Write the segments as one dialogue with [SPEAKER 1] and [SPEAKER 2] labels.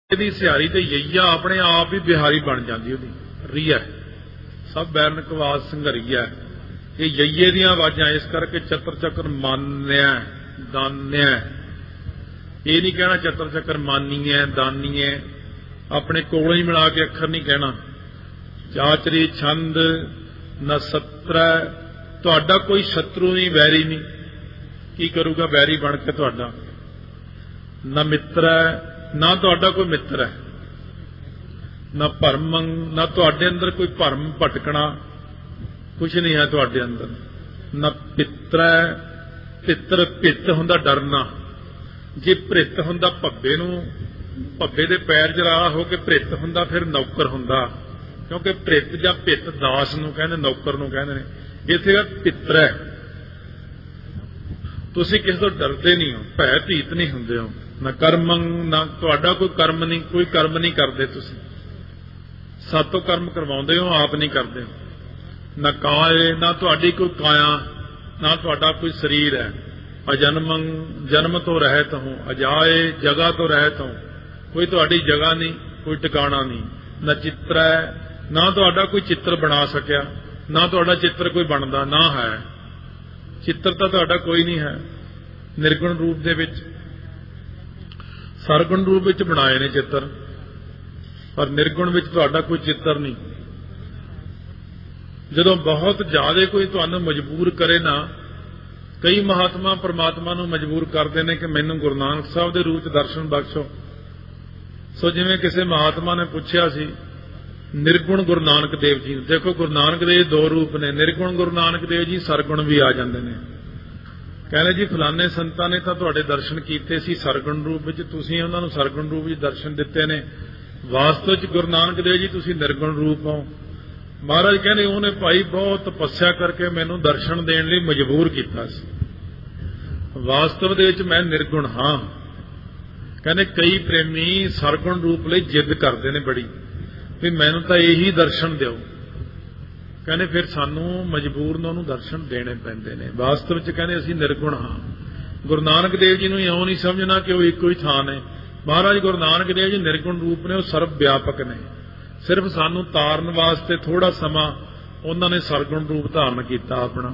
[SPEAKER 1] ਦੀ ਸਿਹਾਰੀ ਤੇ ਯਈਆ ਆਪਣੇ ਆਪ ਹੀ ਬਿਹਾਰੀ ਬਣ ਜਾਂਦੀ, ਉਹਦੀ ਰੀਆ ਸਭ ਬੈਰਨ ਕਵਾਸ ਸੰਘਰੀਆ। ਇਹ ਯਈਏ ਦੀਆਂ ਆਵਾਜ਼ਾਂ, ਇਸ ਕਰਕੇ ਚਤਰ ਚੱਕਰ ਮਾਨਿਆ ਦਾਨਿਆ। ਇਹ ਨਹੀਂ ਕਹਿਣਾ ਚਤਰ ਚੱਕਰ ਮਾਨੀਏ ਦਾਨੀਏ, ਆਪਣੇ ਕੋਲੋਂ ਹੀ ਮਿਲਾ ਕੇ ਅੱਖਰ ਨਹੀਂ ਕਹਿਣਾ। ਚਾਚਰੀ ਛੰਦ ਨਸਤਰੈ, ਤੁਹਾਡਾ ਕੋਈ ਸ਼ਤਰੂ ਨਹੀਂ, ਵੈਰੀ ਨਹੀਂ। ਕੀ ਕਰੂਗਾ ਵੈਰੀ ਬਣ ਕੇ ਤੁਹਾਡਾ? ਨਾ ਮਿੱਤਰ ਹੈ, ਨਾ ਤੁਹਾਡਾ ਕੋਈ ਮਿੱਤਰ ਹੈ। ਨਾ ਭਰਮੰ, ਨਾ ਤੁਹਾਡੇ ਅੰਦਰ ਕੋਈ ਭਰਮ ਭਟਕਣਾ ਕੁਛ ਨਹੀਂ ਹੈ ਤੁਹਾਡੇ ਅੰਦਰ। ਨਾ ਪਿੱਤਰ ਹੈ, ਪਿੱਤਰ ਭਿੱਤ ਹੁੰਦਾ ਡਰਨਾ। ਜੇ ਭ੍ਰਿਤ ਹੁੰਦਾ ਭੱਬੇ ਨੂੰ, ਭੱਬੇ ਦੇ ਪੈਰ ਜਰਾ ਹੋ ਕੇ ਭ੍ਰਿਤ ਹੁੰਦਾ, ਫਿਰ ਨੌਕਰ ਹੁੰਦਾ। ਕਿਉਂਕਿ ਭ੍ਰਿਤ ਜਾਂ ਭਿੱਤ ਦਾਸ ਨੂੰ ਕਹਿੰਦੇ, ਨੌਕਰ ਨੂੰ ਕਹਿੰਦੇ ਨੇ। ਇੱਥੇ ਪਿੱਤਰ ਹੈ, ਤੁਸੀਂ ਕਿਸੇ ਤੋਂ ਡਰਦੇ ਨਹੀਂ ਹੋ, ਭੈ ਭੀਤ ਨਹੀਂ ਹੁੰਦੇ ਹੋ। ਨਾ ਕਰਮੰ, ਨਾ ਤੁਹਾਡਾ ਕੋਈ ਕਰਮ ਨਹੀਂ, ਕੋਈ ਕਰਮ ਨਹੀਂ ਕਰਦੇ ਤੁਸੀਂ। ਸਾਤੋਂ ਕਰਮ ਕਰਵਾਉਂਦੇ ਹੋ, ਆਪ ਨਹੀਂ ਕਰਦੇ ਹੋ। ਨਾ ਕਾਏ, ਨਾ ਤੁਹਾਡੀ ਕੋਈ ਕਾਇਆ, ਨਾ ਤੁਹਾਡਾ ਕੋਈ ਸਰੀਰ ਹੈ। ਅਜਨਮੰ, ਜਨਮ ਤੋਂ ਰਹਿਤ ਹੋ। ਅਜਾਏ, ਜਗ੍ਹਾ ਤੋਂ ਰਹਿਤ ਹੋ। ਕੋਈ ਤੁਹਾਡੀ ਜਗ੍ਹਾ ਨਹੀਂ, ਕੋਈ ਟਿਕਾਣਾ ਨਹੀਂ। ਨਾ ਚਿੱਤਰ ਹੈ, ਨਾ ਤੁਹਾਡਾ ਕੋਈ ਚਿੱਤਰ ਬਣਾ ਸਕਿਆ, ਨਾ ਤੁਹਾਡਾ ਚਿੱਤਰ ਕੋਈ ਬਣਦਾ ਨਾ ਹੈ। ਚਿੱਤਰ ਤਾਂ ਤੁਹਾਡਾ ਕੋਈ ਨਹੀਂ ਹੈ। ਨਿਰਗੁਣ ਰੂਪ ਦੇ ਵਿੱਚ, ਸਰਗੁਣ ਰੂਪ ਵਿੱਚ ਬਣਾਏ ਨੇ ਚਿੱਤਰ, ਪਰ ਨਿਰਗੁਣ ਵਿੱਚ ਤੁਹਾਡਾ ਕੋਈ ਚਿੱਤਰ ਨਹੀਂ। ਜਦੋਂ ਬਹੁਤ ਜ਼ਿਆਦਾ ਕੋਈ ਤੁਹਾਨੂੰ ਮਜਬੂਰ ਕਰੇ ਨਾ, ਕਈ ਮਹਾਤਮਾ ਪਰਮਾਤਮਾ ਨੂੰ ਮਜਬੂਰ ਕਰਦੇ ਨੇ ਕਿ ਮੈਨੂੰ ਗੁਰੂ ਨਾਨਕ ਸਾਹਿਬ ਦੇ ਰੂਪ ਚ ਦਰਸ਼ਨ ਬਖਸ਼ੋ। ਸੋ ਜਿਵੇਂ ਕਿਸੇ ਮਹਾਤਮਾ ਨੇ ਪੁੱਛਿਆ ਸੀ ਨਿਰਗੁਣ ਗੁਰੂ ਨਾਨਕ ਦੇਵ ਜੀ ਨੂੰ, ਦੇਖੋ ਗੁਰੂ ਨਾਨਕ ਦੇਵ ਦੋ ਰੂਪ ਨੇ, ਨਿਰਗੁਣ ਗੁਰੂ ਨਾਨਕ ਦੇਵ ਜੀ, ਸਰਗੁਣ ਵੀ ਆ ਜਾਂਦੇ ਨੇ। ਕਹਿੰਦੇ ਜੀ ਫਲਾਣੇ ਸੰਤਾਂ ਨੇ ਤਾਂ ਤੁਹਾਡੇ ਦਰਸ਼ਨ ਕੀਤੇ ਸੀ ਸਰਗੁਣ ਰੂਪ ਵਿੱਚ, ਤੁਸੀਂ ਉਹਨਾਂ ਨੂੰ ਸਰਗੁਣ ਰੂਪ ਵਿੱਚ ਦਰਸ਼ਨ ਦਿੱਤੇ ਨੇ। ਵਾਸਤਵ ਚ ਗੁਰੂ ਨਾਨਕ ਦੇਵ ਜੀ ਤੁਸੀਂ ਨਿਰਗੁਣ ਰੂਪ ਹੋ। ਮਹਾਰਾਜ ਕਹਿੰਦੇ ਉਹਨੇ ਭਾਈ ਬਹੁਤ ਤਪੱਸਿਆ ਕਰਕੇ ਮੈਨੂੰ ਦਰਸ਼ਨ ਦੇਣ ਲਈ ਮਜਬੂਰ ਕੀਤਾ ਸੀ। ਵਾਸਤਵ ਦੇ ਵਿੱਚ ਮੈਂ ਨਿਰਗੁਣ ਹਾਂ। ਕਹਿੰਦੇ ਕਈ ਪ੍ਰੇਮੀ ਸਰਗੁਣ ਰੂਪ ਲਈ ਜਿੱਦ ਕਰਦੇ ਨੇ ਬੜੀ, ਵੀ ਮੈਨੂੰ ਤਾਂ ਇਹੀ ਦਰਸ਼ਨ ਦਿਓ। ਕਹਿੰਦੇ ਫਿਰ ਸਾਨੂੰ ਮਜਬੂਰ ਨੂੰ ਉਹਨੂੰ ਦਰਸ਼ਨ ਦੇਣੇ ਪੈਂਦੇ ਨੇ। ਵਾਸਤਵ ਚ ਕਹਿੰਦੇ ਅਸੀਂ ਨਿਰਗੁਣ ਹਾਂ। ਗੁਰੂ ਨਾਨਕ ਦੇਵ ਜੀ ਨੂੰ ਇਉਂ ਨਹੀਂ ਸਮਝਣਾ ਕਿ ਉਹ ਇੱਕੋ ਹੀ ਥਾਂ ਨੇ। ਮਹਾਰਾਜ ਗੁਰੂ ਨਾਨਕ ਦੇਵ ਜੀ ਨਿਰਗੁਣ ਰੂਪ ਨੇ, ਉਹ ਸਰਬ ਵਿਆਪਕ ਨੇ। ਸਿਰਫ ਸਾਨੂੰ ਤਾਰਨ ਵਾਸਤੇ ਥੋੜਾ ਸਮਾਂ ਉਹਨਾਂ ਨੇ ਸਰਗੁਣ ਰੂਪ ਧਾਰਨ ਕੀਤਾ ਆਪਣਾ।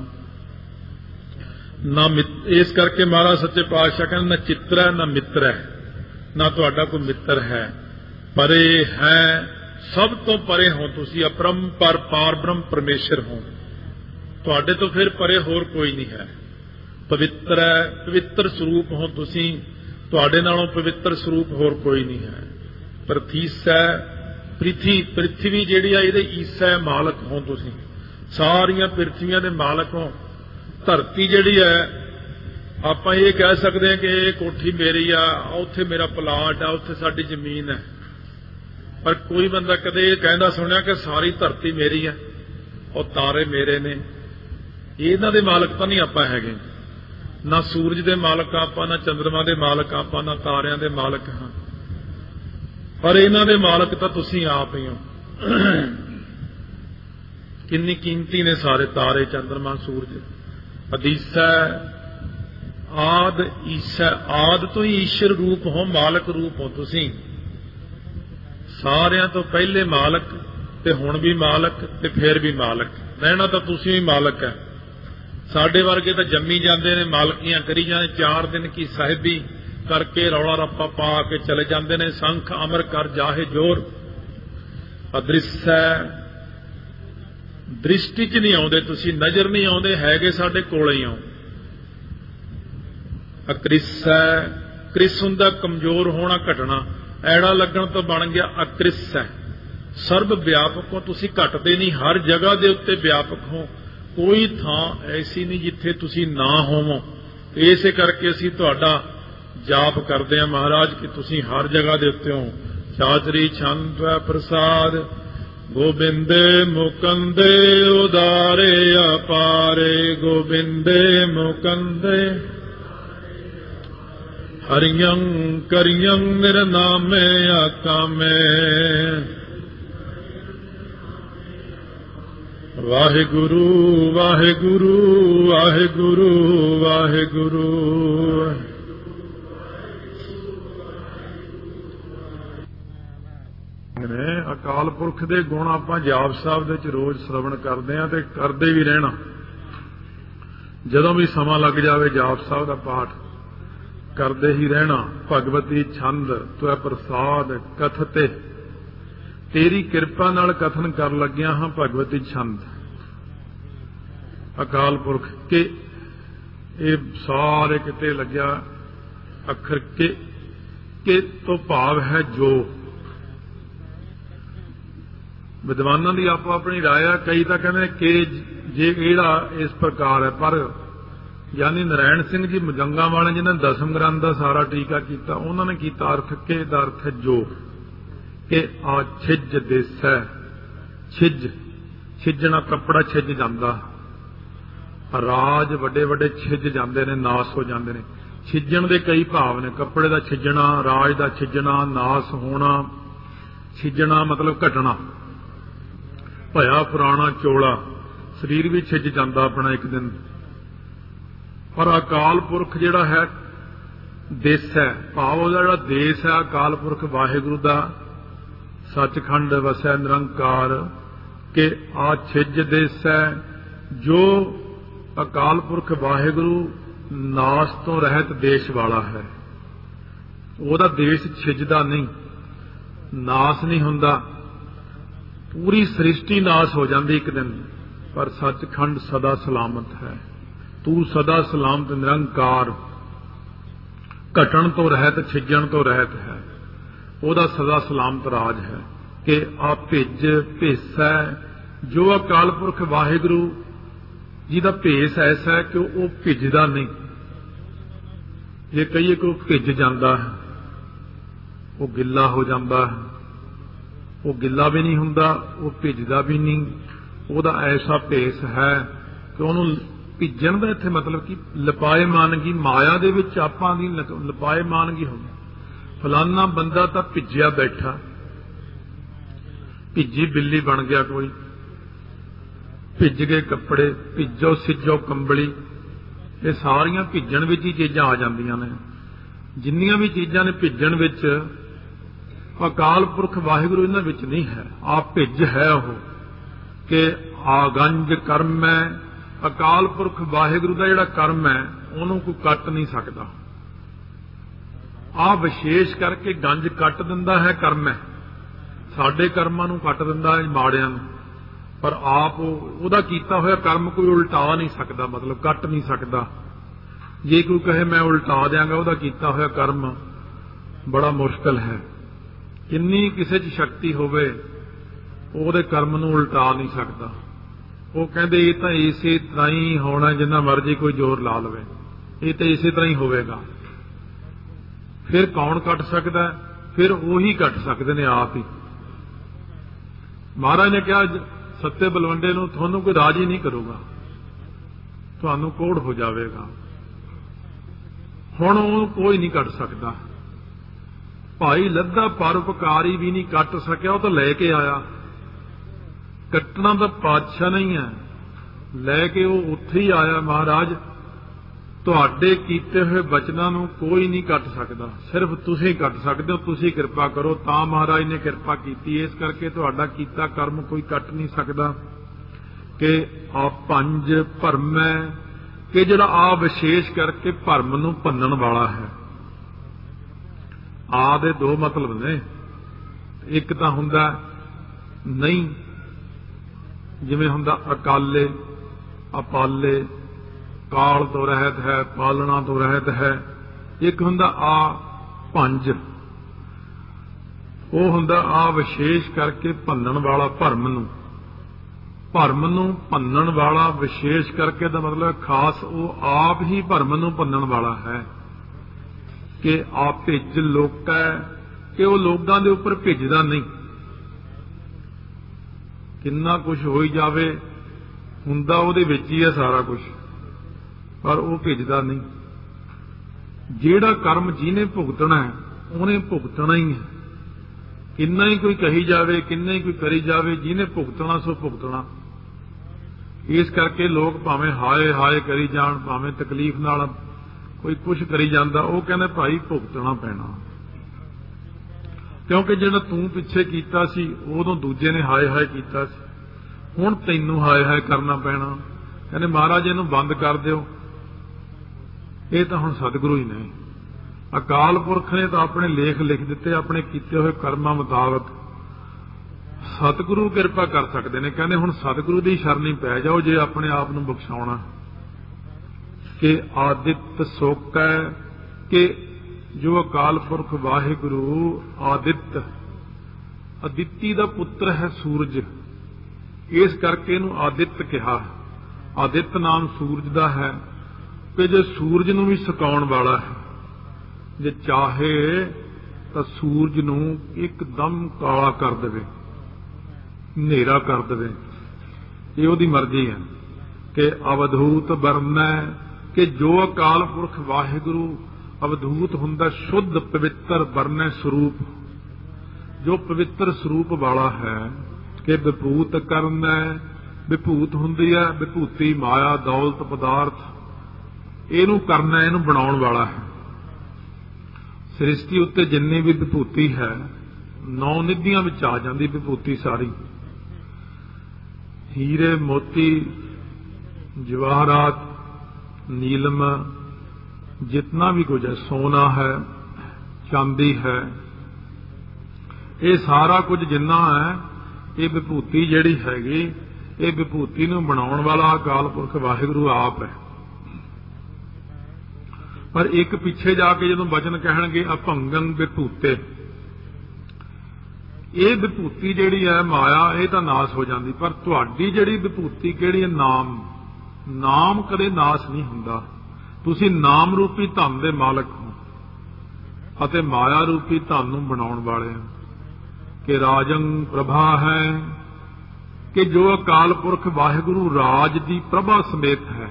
[SPEAKER 1] ਨਾ ਇਸ ਕਰਕੇ ਮਹਾਰਾਜ ਸੱਚੇ ਪਾਤਸ਼ਾਹ ਕਹਿੰਦੇ ਨਾ ਚਿੱਤਰ ਹੈ, ਨਾ ਮਿੱਤਰ ਹੈ, ਨਾ ਤੁਹਾਡਾ ਕੋਈ ਮਿੱਤਰ ਹੈ। ਪਰੇ ਹੈ, ਸਭ ਤੋਂ ਪਰੇ ਹੋ ਤੁਸੀਂ, ਅਪਰੰਪਰ ਪਾਰ ਬ੍ਰਹਮ ਪਰਮੇਸ਼ਰ ਹੋ। ਤੁਹਾਡੇ ਤੋਂ ਫਿਰ ਪਰੇ ਹੋਰ ਕੋਈ ਨਹੀਂ ਹੈ। ਪਵਿੱਤਰ ਹੈ, ਪਵਿੱਤਰ ਸਰੂਪ ਹੋ ਤੁਸੀਂ, ਤੁਹਾਡੇ ਨਾਲੋਂ ਪਵਿੱਤਰ ਸਰੂਪ ਹੋਰ ਕੋਈ ਨਹੀਂ ਹੈ। ਪ੍ਰਥੀਸੈ, ਪ੍ਰਿਥਵੀ ਜਿਹੜੀ ਆ ਇਹਦੇ ਈਸਾ ਮਾਲਕ ਹੋ ਤੁਸੀਂ, ਸਾਰੀਆਂ ਪ੍ਰਿਥਵੀਆਂ ਦੇ ਮਾਲਕ ਹੋ। ਧਰਤੀ ਜਿਹੜੀ ਹੈ ਆਪਾਂ ਇਹ ਕਹਿ ਸਕਦੇ ਹਾਂ ਕਿ ਇਹ ਕੋਠੀ ਮੇਰੀ ਆ, ਉੱਥੇ ਮੇਰਾ ਪਲਾਟ ਆ, ਉੱਥੇ ਸਾਡੀ ਜ਼ਮੀਨ ਹੈ। ਪਰ ਕੋਈ ਬੰਦਾ ਕਦੇ ਇਹ ਕਹਿੰਦਾ ਸੁਣਿਆ ਕਿ ਸਾਰੀ ਧਰਤੀ ਮੇਰੀ ਹੈ, ਉਹ ਤਾਰੇ ਮੇਰੇ ਨੇ? ਇਹਨਾਂ ਦੇ ਮਾਲਕ ਤਾਂ ਨਹੀਂ ਆਪਾਂ ਹੈਗੇ। ਨਾ ਸੂਰਜ ਦੇ ਮਾਲਕ ਆਪਾਂ, ਨਾ ਚੰਦਰਮਾ ਦੇ ਮਾਲਕ ਆਪਾਂ, ਨਾ ਤਾਰਿਆਂ ਦੇ ਮਾਲਕ ਹਾਂ। ਪਰ ਇਹਨਾਂ ਦੇ ਮਾਲਕ ਤਾਂ ਤੁਸੀਂ ਆਪ ਹੀ ਹੋ। ਕਿੰਨੀ ਕੀਮਤੀ ਨੇ ਸਾਰੇ ਤਾਰੇ, ਚੰਦਰਮਾ, ਸੂਰਜ। ਅਦੀਸਾ ਆਦ ਈਸਾ, ਆਦ ਤੋਂ ਹੀ ਈਸ਼ਰ ਰੂਪ ਹੋ, ਮਾਲਕ ਰੂਪ ਹੋ ਤੁਸੀਂ। ਸਾਰਿਆਂ ਤੋਂ ਪਹਿਲੇ ਮਾਲਕ, ਤੇ ਹੁਣ ਵੀ ਮਾਲਕ, ਤੇ ਫਿਰ ਵੀ ਮਾਲਕ। ਰਹਿਣਾ ਤਾਂ ਤੁਸੀਂ ਵੀ ਮਾਲਕ ਹੈ। ਸਾਡੇ ਵਰਗੇ ਤਾਂ ਜੰਮੀ ਜਾਂਦੇ ਨੇ, ਮਾਲਕੀਆਂ ਕਰੀ ਜਾਂਦੇ। 4 ਦਿਨ ਕੀ ਸਾਹਿਬੀ ਕਰਕੇ ਰੌਲਾ ਰੱਪਾ ਪਾ ਕੇ ਚਲੇ ਜਾਂਦੇ ਨੇ। ਸੰਖ ਅਮਰ ਕਰ ਜਾਹੇ ਜੋਰ। ਅਦ੍ਰਿਸ਼ੈ, ਦ੍ਰਿਸ਼ਟੀ 'ਚ ਨਹੀਂ ਆਉਂਦੇ ਤੁਸੀਂ, ਨਜ਼ਰ ਨਹੀਂ ਆਉਂਦੇ, ਹੈਗੇ ਸਾਡੇ ਕੋਲੇ ਹੀ ਹੋ। ਅਕ੍ਰਿਸੈ, ਕ੍ਰਿਸ ਹੁੰਦਾ ਕਮਜ਼ੋਰ ਹੋਣਾ, ਘਟਣਾ। ਐੜਾ ਲੱਗਣ ਤੋਂ ਬਣ ਗਿਆ ਅਕ੍ਰਿਸ ਹੈ। ਸਰਬ ਵਿਆਪਕ ਹੋ ਤੁਸੀਂ, ਘਟਦੇ ਨਹੀਂ, ਹਰ ਜਗ੍ਹਾ ਦੇ ਉੱਤੇ ਵਿਆਪਕ ਹੋ। ਕੋਈ ਥਾਂ ਐਸੀ ਨਹੀਂ ਜਿੱਥੇ ਤੁਸੀਂ ਨਾ ਹੋਵੋ। ਇਸੇ ਕਰਕੇ ਅਸੀਂ ਤੁਹਾਡਾ ਜਾਪ ਕਰਦੇ ਹਾਂ ਮਹਾਰਾਜ ਕਿ ਤੁਸੀਂ ਹਰ ਜਗ੍ਹਾ ਦੇ ਉੱਤੇ ਹੋ। ਚਾਚਰੀ ਛੰਦ ਪ੍ਰਸਾਦ ਗੋਬਿੰਦੇ ਮੁਕੰਦੇ ਉਦਾਰੇ ਅਪਾਰੇ। ਗੋਬਿੰਦੇ ਮੁਕੰਦੇ ਹਰਿਯੰ ਕਰਿਯੰ ਨਿਰਨਾਮੇ ਆਕਾਮੇ। ਵਾਹਿਗੁਰੂ ਵਾਹਿਗੁਰੂ ਵਾਹਿਗੁਰੂ ਵਾਹਿਗੁਰੂ। ਨੇ ਅਕਾਲ ਪੁਰਖ ਦੇ ਗੁਣ ਆਪਾਂ ਜਾਪ ਸਾਹਿਬ ਦੇ ਵਿੱਚ ਰੋਜ਼ ਸ਼ਰਵਣ ਕਰਦੇ ਹਾਂ ਤੇ ਕਰਦੇ ਵੀ ਰਹਿਣਾ। ਜਦੋਂ ਵੀ ਸਮਾਂ ਲੱਗ ਜਾਵੇ ਜਾਪ ਸਾਹਿਬ ਦਾ ਪਾਠ ਕਰਦੇ ਹੀ ਰਹਿਣਾ। ਭਗਵਤੀ ਛੰਦ ਤੁਐ ਪ੍ਰਸਾਦ ਕਥਤੇ, ਤੇਰੀ ਕਿਰਪਾ ਨਾਲ ਕਥਨ ਕਰਨ ਲੱਗਿਆ ਹਾਂ ਭਗਵਤੀ ਛੰਦ। ਅਕਾਲ ਪੁਰਖ ਕੇ, ਇਹ ਸਾਰੇ ਕਿਤੇ ਲੱਗਿਆ ਅੱਖਰ ਕੇ ਤੋਂ ਭਾਵ ਹੈ ਜੋ। ਵਿਦਵਾਨਾਂ ਦੀ ਆਪੋ ਆਪਣੀ ਰਾਏ ਆ। ਕਈ ਤਾਂ ਕਹਿੰਦੇ ਕਿ ਜੇ ਇਹੜਾ ਇਸ ਪ੍ਰਕਾਰ ਹੈ, ਪਰ ਯਾਨੀ ਨਾਰਾਇਣ ਸਿੰਘ ਜੀ ਮੁਜੰਗਾ ਵਾਲੇ ਜਿਨ੍ਹਾਂ ਨੇ ਦਸਮ ਗ੍ਰੰਥ ਦਾ ਸਾਰਾ ਟੀਕਾ ਕੀਤਾ, ਉਹਨਾਂ ਨੇ ਕੀਤਾ ਅਰਥ ਕੇ ਦਾ ਅਰਥ ਹੈ ਜੋ, ਕਿ ਆ ਛਿੱਜ ਦੇਸੈ। ਛਿੱਜਣਾ ਕੱਪੜਾ ਛਿੱਜ ਜਾਂਦਾ, ਰਾਜ ਵੱਡੇ ਵੱਡੇ ਛਿੱਜ ਜਾਂਦੇ ਨੇ, ਨਾਸ ਹੋ ਜਾਂਦੇ ਨੇ। ਛਿੱਜਣ ਦੇ ਕਈ ਭਾਵ ਨੇ, ਕੱਪੜੇ ਦਾ ਛਿੱਜਣਾ, ਰਾਜ ਦਾ ਛਿੱਜਣਾ, ਨਾਸ ਹੋਣਾ। ਛਿੱਜਣਾ ਮਤਲਬ ਘਟਣਾ। ਭਇਆ ਪੁਰਾਣਾ ਚੋਲਾ, ਸਰੀਰ ਵੀ ਛਿੱਜ ਜਾਂਦਾ ਆਪਣਾ ਇੱਕ ਦਿਨ। ਪਰ ਅਕਾਲ ਪੁਰਖ ਜਿਹੜਾ ਹੈ ਦੇਸ ਹੈ, ਭਾਵ ਉਹਦਾ ਜਿਹੜਾ ਦੇਸ ਹੈ ਅਕਾਲ ਪੁਰਖ ਵਾਹਿਗੁਰੂ ਦਾ, ਸੱਚਖੰਡ ਵਸੈ ਨਿਰੰਕਾਰ, ਕਿ ਆ ਛਿੱਜ ਦੇਸ ਹੈ ਜੋ ਅਕਾਲ ਪੁਰਖ ਵਾਹਿਗੁਰੂ ਨਾਸ ਤੋਂ ਰਹਿਤ ਦੇਸ਼ ਵਾਲਾ ਹੈ। ਉਹਦਾ ਦੇਸ਼ ਛਿੱਜਦਾ ਨਹੀਂ, ਨਾਸ ਨਹੀਂ ਹੁੰਦਾ। ਪੂਰੀ ਸ੍ਰਿਸ਼ਟੀ ਨਾਸ ਹੋ ਜਾਂਦੀ ਇੱਕ ਦਿਨ, ਪਰ ਸੱਚਖੰਡ ਸਦਾ ਸਲਾਮਤ ਹੈ। ਤੂੰ ਸਦਾ ਸਲਾਮਤ ਨਿਰੰਕਾਰ, ਘਟਣ ਤੋਂ ਰਹਿਤ, ਛਿੱਜਣ ਤੋਂ ਰਹਿਤ ਹੈ। ਉਹਦਾ ਸਦਾ ਸਲਾਮਤ ਰਾਜ ਹੈ। ਕਿ ਆ ਭੇਸ ਹੈ ਜੋ ਅਕਾਲ ਪੁਰਖ ਵਾਹਿਗੁਰੂ ਜਿਹਦਾ ਭੇਸ ਐਸਾ ਹੈ ਕਿ ਉਹ ਭਿੱਜਦਾ ਨਹੀਂ। ਜੇ ਕਹੀਏ ਕਿ ਉਹ ਭਿੱਜ ਜਾਂਦਾ ਹੈ, ਉਹ ਗਿੱਲਾ ਹੋ ਜਾਂਦਾ ਹੈ, ਉਹ ਗਿੱਲਾ ਵੀ ਨਹੀਂ ਹੁੰਦਾ, ਉਹ ਭਿੱਜਦਾ ਵੀ ਨਹੀਂ। ਉਹਦਾ ਐਸਾ ਭੇਸ ਹੈ ਕਿ ਉਹਨੂੰ ਭਿੱਜਣ ਦਾ ਇੱਥੇ ਮਤਲਬ ਕਿ ਲਪਾਏਮਾਨਗੀ, ਮਾਇਆ ਦੇ ਵਿੱਚ ਆਪਾਂ ਦੀ ਲਪਾਏਮਾਨਗੀ ਹੁੰਦੀ। ਫਲਾਨਾ ਬੰਦਾ ਤਾਂ ਭਿੱਜਿਆ ਬੈਠਾ, ਭਿੱਜੀ ਬਿੱਲੀ ਬਣ ਗਿਆ ਕੋਈ, ਭਿੱਜ ਗਏ ਕੱਪੜੇ, ਭਿੱਜੋ ਸਿੱਜੋ ਕੰਬਲੀ। ਇਹ ਸਾਰੀਆਂ ਭਿੱਜਣ ਵਿੱਚ ਹੀ ਚੀਜ਼ਾਂ ਆ ਜਾਂਦੀਆਂ ਨੇ। ਜਿੰਨੀਆਂ ਵੀ ਚੀਜ਼ਾਂ ਨੇ ਭਿੱਜਣ ਵਿੱਚ, ਅਕਾਲ ਪੁਰਖ ਵਾਹਿਗੁਰੂ ਇਹਨਾਂ ਵਿੱਚ ਨਹੀਂ ਹੈ। ਆਪ ਭਿੱਜ ਹੈ ਉਹ, ਕਿ ਆਗੰਜ ਕਰਮ ਹੈ। ਅਕਾਲ ਪੁਰਖ ਵਾਹਿਗੁਰੂ ਦਾ ਜਿਹੜਾ ਕਰਮ ਹੈ ਉਹਨੂੰ ਕੋਈ ਕੱਟ ਨਹੀਂ ਸਕਦਾ। ਆਹ ਵਿਸ਼ੇਸ਼ ਕਰਕੇ ਗੰਜ ਕੱਟ ਦਿੰਦਾ ਹੈ ਕਰਮ ਹੈ। ਸਾਡੇ ਕਰਮਾਂ ਨੂੰ ਕੱਟ ਦਿੰਦਾ ਹੈ, ਮਾੜਿਆਂ ਨੂੰ, ਪਰ ਆਪ ਉਹਦਾ ਕੀਤਾ ਹੋਇਆ ਕਰਮ ਕੋਈ ਉਲਟਾ ਨਹੀਂ ਸਕਦਾ, ਮਤਲਬ ਕੱਟ ਨਹੀਂ ਸਕਦਾ। ਜੇ ਕੋਈ ਕਹੇ ਮੈਂ ਉਲਟਾ ਦਿਆਂਗਾ ਉਹਦਾ ਕੀਤਾ ਹੋਇਆ ਕਰਮ, ਬੜਾ ਮੁਸ਼ਕਲ ਹੈ। ਕਿੰਨੀ ਕਿਸੇ 'ਚ ਸ਼ਕਤੀ ਹੋਵੇ, ਉਹਦੇ ਕਰਮ ਨੂੰ ਉਲਟਾ ਨਹੀਂ ਸਕਦਾ। ਉਹ ਕਹਿੰਦੇ ਇਹ ਤਾਂ ਇਸੇ ਤਰ੍ਹਾਂ ਹੀ ਹੋਣਾ, ਜਿੰਨਾ ਮਰਜ਼ੀ ਕੋਈ ਜ਼ੋਰ ਲਾ ਲਵੇ, ਇਹ ਤਾਂ ਇਸੇ ਤਰ੍ਹਾਂ ਹੀ ਹੋਵੇਗਾ। ਫਿਰ ਕੌਣ ਕੱਟ ਸਕਦਾ? ਫਿਰ ਉਹੀ ਕੱਟ ਸਕਦੇ ਨੇ, ਆਪ ਹੀ। ਮਹਾਰਾਜ ਨੇ ਕਿਹਾ ਸੱਤੇ ਬਲਵੰਡੇ ਨੂੰ ਤੁਹਾਨੂੰ ਕੋਈ ਰਾਜੀ ਨਹੀਂ ਕਰੂਗਾ, ਤੁਹਾਨੂੰ ਕੋੜ ਹੋ ਜਾਵੇਗਾ। ਹੁਣ ਉਹ ਕੋਈ ਨਹੀਂ ਕੱਟ ਸਕਦਾ। ਭਾਈ ਲੱਧਾ ਪਰਉਪਕਾਰੀ ਵੀ ਨਹੀਂ ਕੱਟ ਸਕਿਆ, ਉਹ ਤਾਂ ਲੈ ਕੇ ਆਇਆ। ਕੱਟਣਾ ਤਾਂ ਪਾਤਸ਼ਾਹ ਨਹੀਂ ਹੈ, ਲੈ ਕੇ ਉਹ ਉੱਥੇ ਹੀ ਆਇਆ। ਮਹਾਰਾਜ ਤੁਹਾਡੇ ਕੀਤੇ ਹੋਏ ਬਚਨਾਂ ਨੂੰ ਕੋਈ ਨਹੀਂ ਕੱਟ ਸਕਦਾ, ਸਿਰਫ ਤੁਸੀਂ ਕੱਟ ਸਕਦੇ ਹੋ। ਤੁਸੀਂ ਕਿਰਪਾ ਕਰੋ। ਤਾਂ ਮਹਾਰਾਜ ਨੇ ਕਿਰਪਾ ਕੀਤੀ, ਇਸ ਕਰਕੇ ਤੁਹਾਡਾ ਕੀਤਾ ਕਰਮ ਕੋਈ ਕੱਟ ਨਹੀਂ ਸਕਦਾ। ਕਿ ਆ ਪੰਜ ਭਰਮ ਹੈ, ਕਿ ਜਿਹੜਾ ਆ ਵਿਸ਼ੇਸ਼ ਕਰਕੇ ਭਰਮ ਨੂੰ ਭੰਨਣ ਵਾਲਾ ਹੈ। ਆ ਦੇ ਦੋ ਮਤਲਬ ਨੇ। ਇੱਕ ਤਾਂ ਹੁੰਦਾ ਨਹੀਂ, ਜਿਵੇਂ ਹੁੰਦਾ ਅਕਾਲੇ, ਅਪਾਲੇ, ਕਾਲ ਤੋਂ ਰਹਿਤ ਹੈ, ਪਾਲਣਾ ਤੋਂ ਰਹਿਤ ਹੈ। ਇੱਕ ਹੁੰਦਾ ਆ ਪੰਜ, ਉਹ ਹੁੰਦਾ ਆ ਵਿਸ਼ੇਸ਼ ਕਰਕੇ ਭੰਨਣ ਵਾਲਾ ਭਰਮ ਨੂੰ। ਭਰਮ ਨੂੰ ਭੰਨਣ ਵਾਲਾ ਵਿਸ਼ੇਸ਼ ਕਰਕੇ ਦਾ ਮਤਲਬ ਖਾਸ ਉਹ ਆਪ ਹੀ ਭਰਮ ਨੂੰ ਭੰਨਣ ਵਾਲਾ ਹੈ। ਕਿ ਆਪ ਭਿੱਜ ਲੋਕਾ, ਕਿ ਉਹ ਲੋਕਾਂ ਦੇ ਉੱਪਰ ਭਿੱਜਦਾ ਨਹੀਂ। ਕਿੰਨਾ ਕੁਝ ਹੋਈ ਜਾਵੇ, ਹੁੰਦਾ ਉਹਦੇ ਵਿੱਚ ਹੀ ਹੈ ਸਾਰਾ ਕੁਝ, ਪਰ ਉਹ ਭਿੱਜਦਾ ਨਹੀਂ। ਜਿਹੜਾ ਕਰਮ ਜਿਹਨੇ ਭੁਗਤਣਾ ਹੈ ਉਹਨੇ ਭੁਗਤਣਾ ਹੀ ਹੈ। ਕਿੰਨਾ ਹੀ ਕੋਈ ਕਹੀ ਜਾਵੇ, ਕਿੰਨਾ ਹੀ ਕੋਈ ਕਰੀ ਜਾਵੇ, ਜਿਹਨੇ ਭੁਗਤਣਾ ਸੋ ਭੁਗਤਣਾ। ਇਸ ਕਰਕੇ ਲੋਕ ਭਾਵੇਂ ਹਾਏ ਹਾਏ ਕਰੀ ਜਾਣ, ਭਾਵੇਂ ਤਕਲੀਫ ਨਾਲ ਕੋਈ ਕੁਝ ਕਰੀ ਜਾਂਦਾ, ਉਹ ਕਹਿੰਦੇ ਭਾਈ ਭੁਗਤਣਾ ਪੈਣਾ। क्योंकि जिहड़ा तूं पिछे कीता सी उदों दूजे ने हाय हाय कीता सी, हुण तैनूं हाय हाय करना पैना। कहने महाराज इहनूं बंद कर दिओ, ये तो हुण सतगुरु ही नहीं। अकाल पुरख ने तो अपने लेख लिख दिते अपने कीते हुए कर्मां मुताबक। सतगुरु किरपा कर सकते हैं। कहने हुण सतगुरु की शरणी पै जाओ जे अपने आप नूं बख्शाउणा। कि आदित्य सोकै कि जो अकाल पुरख वाहिगुरु आदित्य, अदिति का पुत्र है सूरज, इस करके इहनूं आदित्य कहा। आदित्य नाम सूरज का है कि जो सूरज नूं भी सकाउण वाला है, जे चाहे तो सूरज नूं एकदम काला कर देवे, हनेरा कर देवे, ये उहदी मर्जी है। कि अवधूत बरनै कि जो अकाल पुरख वाहिगुरु अवधूत हुंदा शुद्ध पवित्र बरनै स्वरूप, जो पवित्र स्वरूप वाला है। कि विभूत करनै, विभूत हुंदी है विभूति माया दौलत पदार्थ, इहनूं करना इहनूं बनाउण वाला है। सृष्टि उत्ते जिन्नी भी विभूति है 9 निधियां विच आ जांदी विभूति सारी। हीरे मोती जवाहरात नीलम जितना भी कुछ है, सोना है चांदी है, ये सारा कुछ जिन्ना है, ये विभूति जिहड़ी हैगी, ये विभूति नूं बनाउण वाला अकाल पुरख वाहिगुरु आप है। पर एक पिछे जाके जदों वचन कहणगे अभंगं विभूते, ये विभूति जिहड़ी है माया ये तो नाश हो जाती, पर तुहाडी जिहड़ी विभूति किहड़ी है नाम, नाम कदे नाश नहीं हुंदा। तुसीं नाम रूपी धन दे मालक हो अते माया रूपी धन नूं बनाउण वाले हो। कि राजं प्रभा है कि जो अकाल पुरख वाहिगुरु राज दी प्रभा समेत है,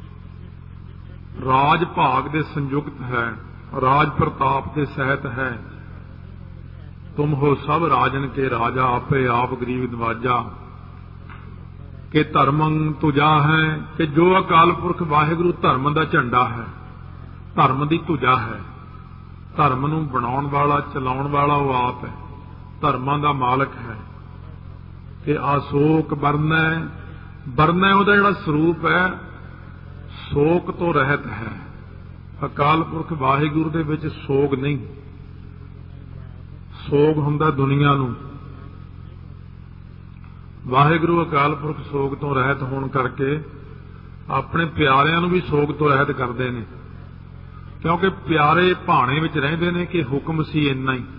[SPEAKER 1] राज भाग दे संयुक्त है, राज प्रताप के सहित है। तुम हो सब राजन के राजा आपे आप गरीब नवाजा। कि धर्मं तुजा है कि जो अकाल पुरख वाहिगुरु धर्म का झंडा है, धर्म की तुजा है, धर्म नूं बनाउण वाला चलाउण वाला वो आप है, धर्मां दा मालक है। कि आशोक बरनै, बरनै उहदा जिहड़ा स्वरूप है शोक तो रहत है। अकाल पुरख वाहिगुरु दे विच सोग नहीं, सोग हुंदा दुनिया नूं। वाहिगुरु अकाल पुरख सोग तो रहत होण करके अपने प्यारिਆਂ ਨੂੰ भी सोग तो रहत करते हैं, क्योंकि प्यारे भाणे विच रहिंदे ने कि हुक्म सी इन्ना ही।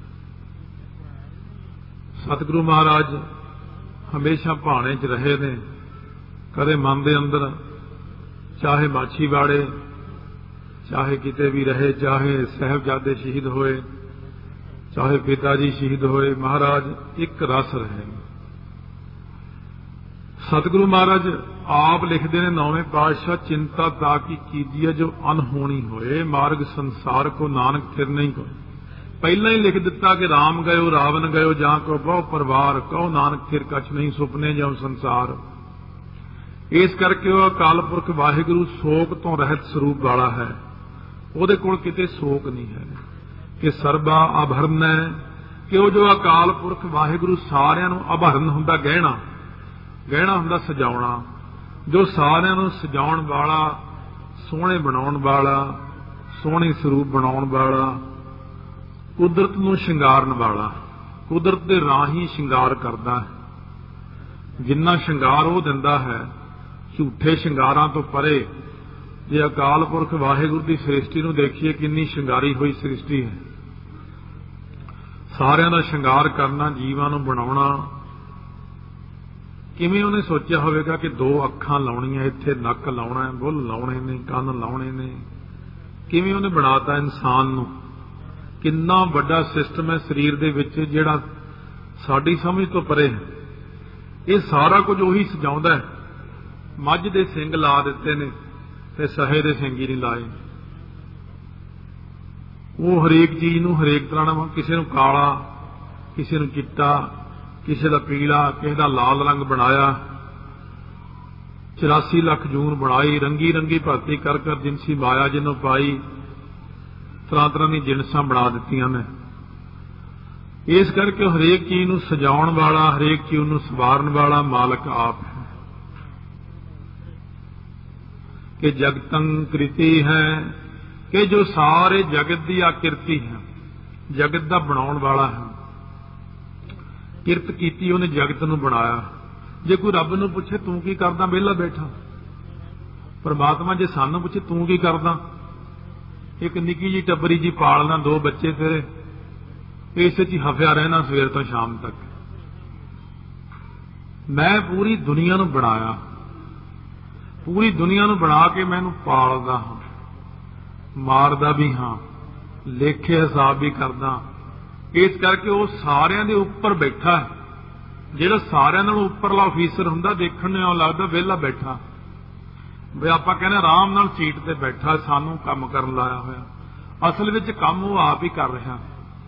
[SPEAKER 1] सतगुरु महाराज हमेशा भाणे च रहे ने, कदे मन दे अंदर चाहे माछीवाड़े चाहे किते भी रहे, चाहे साहिबजादे शहीद होए चाहे पिताजी शहीद होए, महाराज एक रस रहे। सतगुरु महाराज आप लिखते हैं 9वें पातशाह, चिंता ताकि कीजिए जो अनहोनी होए, मार्ग संसार को नानक फिर नहीं को। पहला ही लिख दिता कि राम गयो रावण गयो जहां को बहु परिवार, कहो नानक फिर कछ नहीं सुपने जाओ संसार। इस करके वह अकाल पुरख वाहिगुरु शोक तो रहत स्वरूप वाला है, ਉਹਦੇ ਕੋਲ किते शोक नहीं है। कि ਸਰਬਾ ਆਭਰਨ है कि वो जो अकाल पुरख वाहिगुरु सारिਆਂ ਨੂੰ ਆਭਰਨ ਹੁੰਦਾ, गहना गहना ਹੁੰਦਾ सजाउणा, जो सारिਆਂ ਨੂੰ सजाउण वाला, सोहणे बनाउण वाला, सोहणे स्वरूप बनाउण वाला, कुदरत ਨੂੰ ਸ਼ਿੰਗਾਰਨ वाला, कुदरत ਦੇ ਰਾਹੀਂ ਸ਼ਿੰਗਾਰ करदा है। जिन्ना ਸ਼ਿੰਗਾਰ ਉਹ ਦਿੰਦਾ है झूठे ਸ਼ਿੰਗਾਰਾਂ ਤੋਂ परे। जे अकाल पुरख वाहिगुरु की सृष्टि नूं देखिए किन्नी शिंगारी हुई सृष्टि है। सारिਆਂ ਦਾ ਸ਼ਿੰਗਾਰ करना, जीवां नूं बनाउणा, किवें उहने सोचिया होवेगा कि 2 ਅੱਖਾਂ लाउणियां, इत्थे नक लाउणा है, बुੱਲ लाउणे ने, ਕੰਨ लाउणे ने, किवें उहने बनाता इंसान नूं। किन्ना वड्डा सिस्टम है शरीर दे विच जिहड़ा साडी समझ तो परे है। ये सारा कुछ उही सजाउंदा है। मੱਝ दे सिंग ला दित्ते ने ते सहे दे सिंग ही नहीं लाए। वो हरेक चीज नूं हरेक तरह नाल, किसी नूं काला, किसी नूं चिट्टा, किसी दा पीला, किसी दा लाल रंग बनाया। 84 ਲੱਖ जून बनाई, रंगी रंगी भर्ती कर कर जिनसी माया जिन्हों पाई, तरह तरह दी जिनसां बना दित्तियां ने। ਇਸ ਕਰਕੇ ਹਰੇਕ ਚੀਜ਼ ਨੂੰ ਸਜਾਉਣ ਵਾਲਾ, ਹਰੇਕ ਚੀਜ਼ ਨੂੰ ਸੰਵਾਰਨ ਵਾਲਾ ਮਾਲਕ ਆਪ ਹੈ। ਕਿ ਜਗਤੰ ਕ੍ਰਿਤੀ ਹੈ, ਕਿ ਜੋ ਸਾਰੇ ਜਗਤ ਦੀ ਆਕਿਰਤੀ ਹੈ, ਜਗਤ ਦਾ ਬਣਾਉਣ ਵਾਲਾ ਹੈ। ਕਿਰਤ ਕੀਤੀ ਉਹਨੇ, ਜਗਤ ਨੂੰ ਬਣਾਇਆ। ਜੇ ਕੋਈ ਰੱਬ ਨੂੰ ਪੁੱਛੇ ਤੂੰ ਕੀ ਕਰਦਾ, ਵਿਹਲਾ ਬੈਠਾ। ਪਰਮਾਤਮਾ ਜੇ ਸਾਨੂੰ ਪੁੱਛੇ ਤੂੰ ਕੀ ਕਰਦਾ, ਇੱਕ ਨਿੱਕੀ ਜਿਹੀ ਟੱਬਰੀ ਜੀ ਪਾਲਣਾ, 2 ਬੱਚੇ ਤੇਰੇ, ਇਸੇ 'ਚ ਹੀ ਹਫਿਆ ਰਹਿਣਾ ਸਵੇਰ ਤੋਂ ਸ਼ਾਮ ਤੱਕ। ਮੈਂ ਪੂਰੀ ਦੁਨੀਆ ਨੂੰ ਬਣਾਇਆ, ਪੂਰੀ ਦੁਨੀਆ ਨੂੰ ਬਣਾ ਕੇ ਮੈਨੂੰ ਪਾਲਦਾ ਹਾਂ, ਮਾਰਦਾ ਵੀ ਹਾਂ, ਲੇਖੇ ਹਿਸਾਬ ਵੀ ਕਰਦਾ। ਇਸ ਕਰਕੇ ਉਹ ਸਾਰਿਆਂ ਦੇ ਉੱਪਰ ਬੈਠਾ। ਜਿਹੜਾ ਸਾਰਿਆਂ ਨਾਲੋਂ ਉੱਪਰਲਾ ਅਫੀਸਰ ਹੁੰਦਾ, ਦੇਖਣ ਨੂੰ ਇਉਂ ਲੱਗਦਾ ਵਿਹਲਾ ਬੈਠਾ, ਵੀ ਆਪਾਂ ਕਹਿੰਦੇ ਆਰਾਮ ਨਾਲ ਸੀਟ ਤੇ ਬੈਠਾ, ਸਾਨੂੰ ਕੰਮ ਕਰਨ ਲਾਇਆ ਹੋਇਆ। ਅਸਲ ਵਿੱਚ ਕੰਮ ਉਹ ਆਪ ਹੀ ਕਰ ਰਿਹਾ।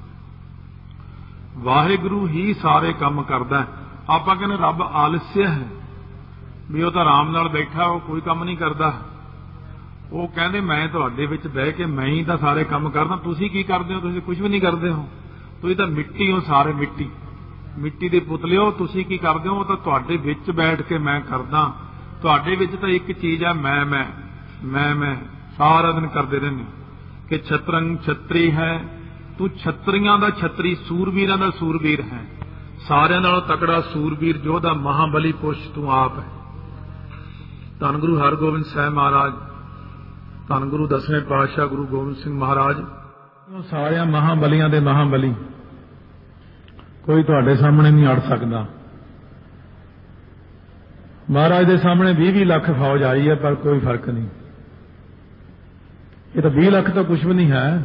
[SPEAKER 1] ਵਾਹਿਗੁਰੂ ਹੀ ਸਾਰੇ ਕੰਮ ਕਰਦਾ। ਆਪਾਂ ਕਹਿੰਦੇ ਰੱਬ ਆਲਸਿਆ ਹੈ, ਵੀ ਉਹ ਤਾਂ ਆਰਾਮ ਨਾਲ ਬੈਠਾ, ਉਹ ਕੋਈ ਕੰਮ ਨਹੀਂ ਕਰਦਾ। ਉਹ ਕਹਿੰਦੇ ਮੈਂ ਤੁਹਾਡੇ ਵਿੱਚ ਬਹਿ ਕੇ ਮੈਂ ਹੀ ਤਾਂ ਸਾਰੇ ਕੰਮ ਕਰਦਾ, ਤੁਸੀਂ ਕੀ ਕਰਦੇ ਹੋ? ਤੁਸੀਂ ਕੁਝ ਵੀ ਨਹੀਂ ਕਰਦੇ ਹੋ, ਤੁਸੀਂ ਤਾਂ ਮਿੱਟੀ ਹੋ, ਸਾਰੇ ਮਿੱਟੀ ਦੇ ਪੁਤਲੇ ਹੋ। ਤੁਸੀਂ ਕੀ ਕਰਦੇ ਹੋ? ਉਹ ਤਾਂ ਤੁਹਾਡੇ ਵਿੱਚ ਬੈਠ ਕੇ ਮੈਂ ਕਰਦਾ। ਤੁਹਾਡੇ ਵਿੱਚ ਤਾਂ ਇੱਕ ਚੀਜ਼ ਹੈ, ਮੈਂ ਸਾਰਾ ਦਿਨ ਕਰਦੇ ਰਹਿੰਦੇ। ਕਿ ਛਤਰੰ ਛਤਰੀ ਹੈ, ਤੂੰ ਛਤਰੀਆਂ ਦਾ ਛਤਰੀ, ਸੂਰਬੀਰਾਂ ਦਾ ਸੂਰਬੀਰ ਹੈ। ਸਾਰਿਆਂ ਨਾਲੋਂ ਤਕੜਾ ਸੂਰਬੀਰ ਯੋਧਾ ਮਹਾਬਲੀ ਪੁਰਸ਼ ਤੂੰ ਆਪ ਹੈ। ਧੰਨ ਗੁਰੂ ਹਰਗੋਬਿੰਦ ਸਾਹਿਬ ਮਹਾਰਾਜ, ਧੰਨ ਗੁਰੂ 10ਵੇਂ ਪਾਤਸ਼ਾਹ ਗੁਰੂ ਗੋਬਿੰਦ ਸਿੰਘ ਮਹਾਰਾਜ, ਸਾਰਿਆਂ ਮਹਾਬਲੀਆਂ ਦੇ ਮਹਾਬਲੀ, ਕੋਈ ਤੁਹਾਡੇ ਸਾਹਮਣੇ ਨਹੀਂ ਅੜ ਸਕਦਾ। ਮਹਾਰਾਜ ਦੇ ਸਾਹਮਣੇ 20-20 ਲੱਖ ਫੌਜ ਆਈ ਹੈ, ਪਰ ਕੋਈ ਫਰਕ ਨਹੀਂ। ਇਹ ਤਾਂ 20 ਲੱਖ ਤਾਂ ਕੁਝ ਵੀ ਨਹੀਂ ਹੈ।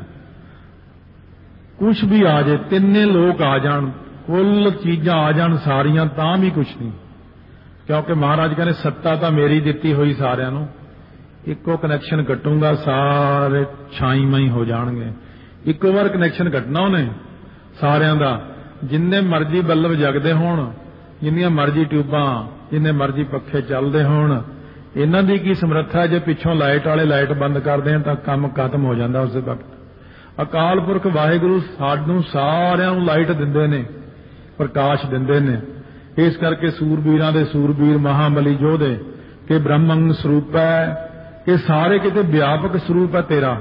[SPEAKER 1] ਕੁਝ ਵੀ ਆ ਜਾਏ, 3 ਲੋਕ ਆ ਜਾਣ, ਕੁੱਲ ਚੀਜ਼ਾਂ ਆ ਜਾਣ ਸਾਰੀਆਂ, ਤਾਂ ਵੀ ਕੁਝ ਨਹੀਂ। ਕਿਉਂਕਿ ਮਹਾਰਾਜ ਕਹਿੰਦੇ ਸੱਤਾ ਤਾਂ ਮੇਰੀ ਦਿੱਤੀ ਹੋਈ ਸਾਰਿਆਂ ਨੂੰ, ਇੱਕੋ ਕਨੈਕਸ਼ਨ ਕੱਟੂੰਗਾ, ਸਾਰੇ ਛਾਈਮਾਈ ਹੋ ਜਾਣਗੇ। ਇੱਕੋ ਵਾਰ ਕਨੈਕਸ਼ਨ ਕੱਟਣਾ ਉਹਨੇ ਸਾਰਿਆਂ ਦਾ। ਜਿੰਨੇ ਮਰਜ਼ੀ ਬੱਲਬ ਜਗਦੇ ਹੋਣ, ਜਿੰਨੀਆਂ ਮਰਜ਼ੀ ਟਿਊਬਾਂ, ਜਿੰਨੇ ਮਰਜ਼ੀ ਪੱਖੇ ਚੱਲਦੇ ਹੋਣ, ਇਹਨਾਂ ਦੀ ਕੀ ਸਮਰੱਥਾ? ਜੇ ਪਿੱਛੋਂ ਲਾਈਟ ਵਾਲੇ ਲਾਈਟ ਬੰਦ ਕਰਦੇ ਆ ਤਾਂ ਕੰਮ ਖਤਮ ਹੋ ਜਾਂਦਾ ਉਸੇ ਵਕਤ। ਅਕਾਲ ਪੁਰਖ ਵਾਹਿਗੁਰੂ ਸਾਨੂੰ ਸਾਰਿਆਂ ਨੂੰ ਲਾਈਟ ਦਿੰਦੇ ਨੇ, ਪ੍ਰਕਾਸ਼ ਦਿੰਦੇ ਨੇ। ਇਸ ਕਰਕੇ ਸੂਰਬੀਰਾਂ ਦੇ ਸੂਰਬੀਰ, ਮਹਾਬਲੀ ਯੋਧੇ, ਕਿ ਬ੍ਰਹਮੰ ਸਰੂਪ ਹੈ, ਕਿ ਸਾਰੇ ਕਿਤੇ ਵਿਆਪਕ ਸਰੂਪ ਹੈ ਤੇਰਾ।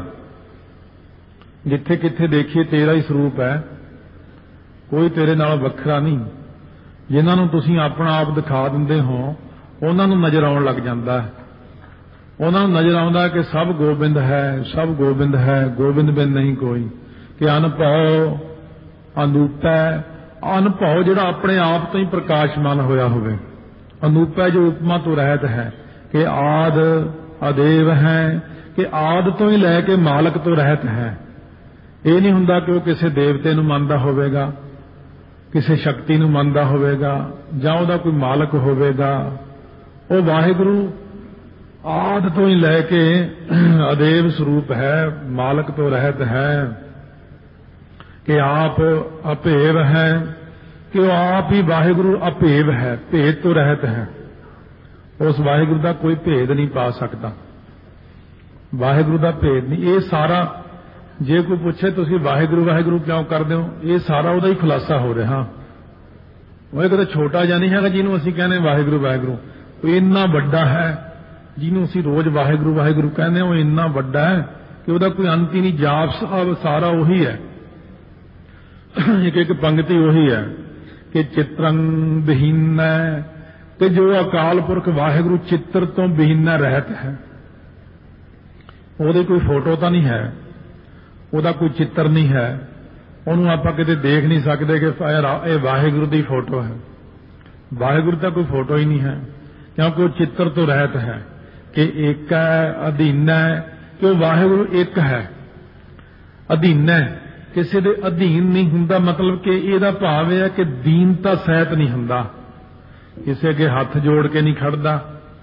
[SPEAKER 1] ਜਿੱਥੇ ਕਿੱਥੇ ਦੇਖੀਏ ਤੇਰਾ ਹੀ ਸਰੂਪ ਹੈ, ਕੋਈ ਤੇਰੇ ਨਾਲ ਵੱਖਰਾ ਨਹੀਂ। ਜਿਨ੍ਹਾਂ ਨੂੰ ਤੁਸੀਂ ਆਪਣਾ ਆਪ ਦਿਖਾ ਦਿੰਦੇ ਹੋ, ਉਹਨਾਂ ਨੂੰ ਨਜ਼ਰ ਆਉਣ ਲੱਗ ਜਾਂਦਾ ਹੈ। ਉਹਨਾਂ ਨੂੰ ਨਜ਼ਰ ਆਉਂਦਾ ਕਿ ਸਭ ਗੋਬਿੰਦ ਹੈ, ਸਭ ਗੋਬਿੰਦ ਹੈ, ਗੋਬਿੰਦ ਬਿਨ ਨਹੀਂ ਕੋਈ। ਕਿ ਅਨਭਉ ਅਨੂਪ ਹੈ, ਅਨਭਉ ਜਿਹੜਾ ਆਪਣੇ ਆਪ ਤੋਂ ਹੀ ਪ੍ਰਕਾਸ਼ਮਾਨ ਹੋਇਆ ਹੋਵੇ। ਅਨੂਪ ਹੈ ਜੋ ਉਪਮਾ ਤੋਂ ਰਹਿਤ ਹੈ। ਕਿ ਆਦ ਅਦੇਵ ਹੈ, ਕਿ ਆਦ ਤੋਂ ਹੀ ਲੈ ਕੇ ਮਾਲਕ ਤੋਂ ਰਹਿਤ ਹੈ। ਇਹ ਨਹੀਂ ਹੁੰਦਾ ਕਿ ਉਹ ਕਿਸੇ ਦੇਵਤੇ ਨੂੰ ਮੰਨਦਾ ਹੋਵੇਗਾ, ਕਿਸੇ ਸ਼ਕਤੀ ਨੂੰ ਮੰਨਦਾ ਹੋਵੇਗਾ, ਜਾਂ ਉਹਦਾ ਕੋਈ ਮਾਲਕ ਹੋਵੇਗਾ। ਉਹ ਵਾਹਿਗੁਰੂ ਆਦ ਤੋਂ ਹੀ ਲੈ ਕੇ ਅਦੇਵ ਸਰੂਪ ਹੈ, ਮਾਲਕ ਤੋਂ ਰਹਿਤ ਹੈ। ਕਿ ਆਪ ਅਭੇਵ ਹੈ, ਕਿ ਉਹ ਆਪ ਹੀ ਵਾਹਿਗੁਰੂ ਅਭੇਵ ਹੈ, ਭੇਦ ਤੋਂ ਰਹਿਤ ਹੈ। ਉਸ ਵਾਹਿਗੁਰੂ ਦਾ ਕੋਈ ਭੇਦ ਨਹੀਂ ਪਾ ਸਕਦਾ, ਵਾਹਿਗੁਰੂ ਦਾ ਭੇਦ ਨਹੀਂ। ਇਹ ਸਾਰਾ, ਜੇ ਕੋਈ ਪੁੱਛੇ ਤੁਸੀਂ ਵਾਹਿਗੁਰੂ ਵਾਹਿਗੁਰੂ ਕਿਉਂ ਕਰਦੇ ਹੋ, ਇਹ ਸਾਰਾ ਉਹਦਾ ਹੀ ਖੁਲਾਸਾ ਹੋ ਰਿਹਾ। ਉਹ ਕਿਤੇ ਛੋਟਾ ਜਿਹਾ ਨਹੀਂ ਹੈਗਾ ਜਿਹਨੂੰ ਅਸੀਂ ਕਹਿੰਦੇ ਵਾਹਿਗੁਰੂ ਵਾਹਿਗੁਰੂ। ਉਹ ਇੰਨਾ ਵੱਡਾ ਹੈ ਜਿਹਨੂੰ ਅਸੀਂ ਰੋਜ਼ ਵਾਹਿਗੁਰੂ ਵਾਹਿਗੁਰੂ ਕਹਿੰਦੇ ਹਾਂ, ਉਹ ਇੰਨਾ ਵੱਡਾ ਹੈ ਕਿ ਉਹਦਾ ਕੋਈ ਅੰਤ ਹੀ ਨਹੀਂ। ਜਾਪ ਸਾਹਿਬ ਸਾਰਾ ਉਹੀ ਹੈ, ਇੱਕ ਇੱਕ ਪੰਕਤੀ ਉਹੀ ਹੈ। ਕਿ ਚਿਤਰੰ ਬਿਹੀਨੈ, ਕਿ ਜੋ ਅਕਾਲ ਪੁਰਖ ਵਾਹਿਗੁਰੂ ਚਿੱਤਰ ਤੋਂ ਬਿਹੀਨੈ ਰਹਿਤ ਹੈ। ਉਹਦੀ ਕੋਈ ਫੋਟੋ ਤਾਂ ਨਹੀਂ ਹੈ, ਉਹਦਾ ਕੋਈ ਚਿੱਤਰ ਨਹੀਂ ਹੈ, ਉਹਨੂੰ ਆਪਾਂ ਕਿਤੇ ਦੇਖ ਨਹੀਂ ਸਕਦੇ ਕਿ ਇਹ ਵਾਹਿਗੁਰੂ ਦੀ ਫੋਟੋ ਹੈ। ਵਾਹਿਗੁਰੂ ਤਾਂ ਕੋਈ ਫੋਟੋ ਹੀ ਨਹੀਂ ਹੈ, ਕਿਉਂਕਿ ਉਹ ਚਿੱਤਰ ਤੋਂ ਰਹਿਤ ਹੈ। ਕਿ ਏਕ ਹੈ, ਅਧੀਨ ਹੈ, ਕਿ ਉਹ ਵਾਹਿਗੁਰੂ ਇੱਕ ਹੈ, ਅਧੀਨ ਹੈ, ਕਿਸੇ ਦੇ ਅਧੀਨ ਨਹੀਂ ਹੁੰਦਾ। ਮਤਲਬ ਕਿ ਇਹਦਾ ਭਾਵ ਇਹ ਹੈ ਕਿ ਦੀਨਤਾ ਸਹਿਤ ਨਹੀਂ ਹੁੰਦਾ, ਕਿਸੇ ਅੱਗੇ ਹੱਥ ਜੋੜ ਕੇ ਨਹੀਂ ਖੜਦਾ,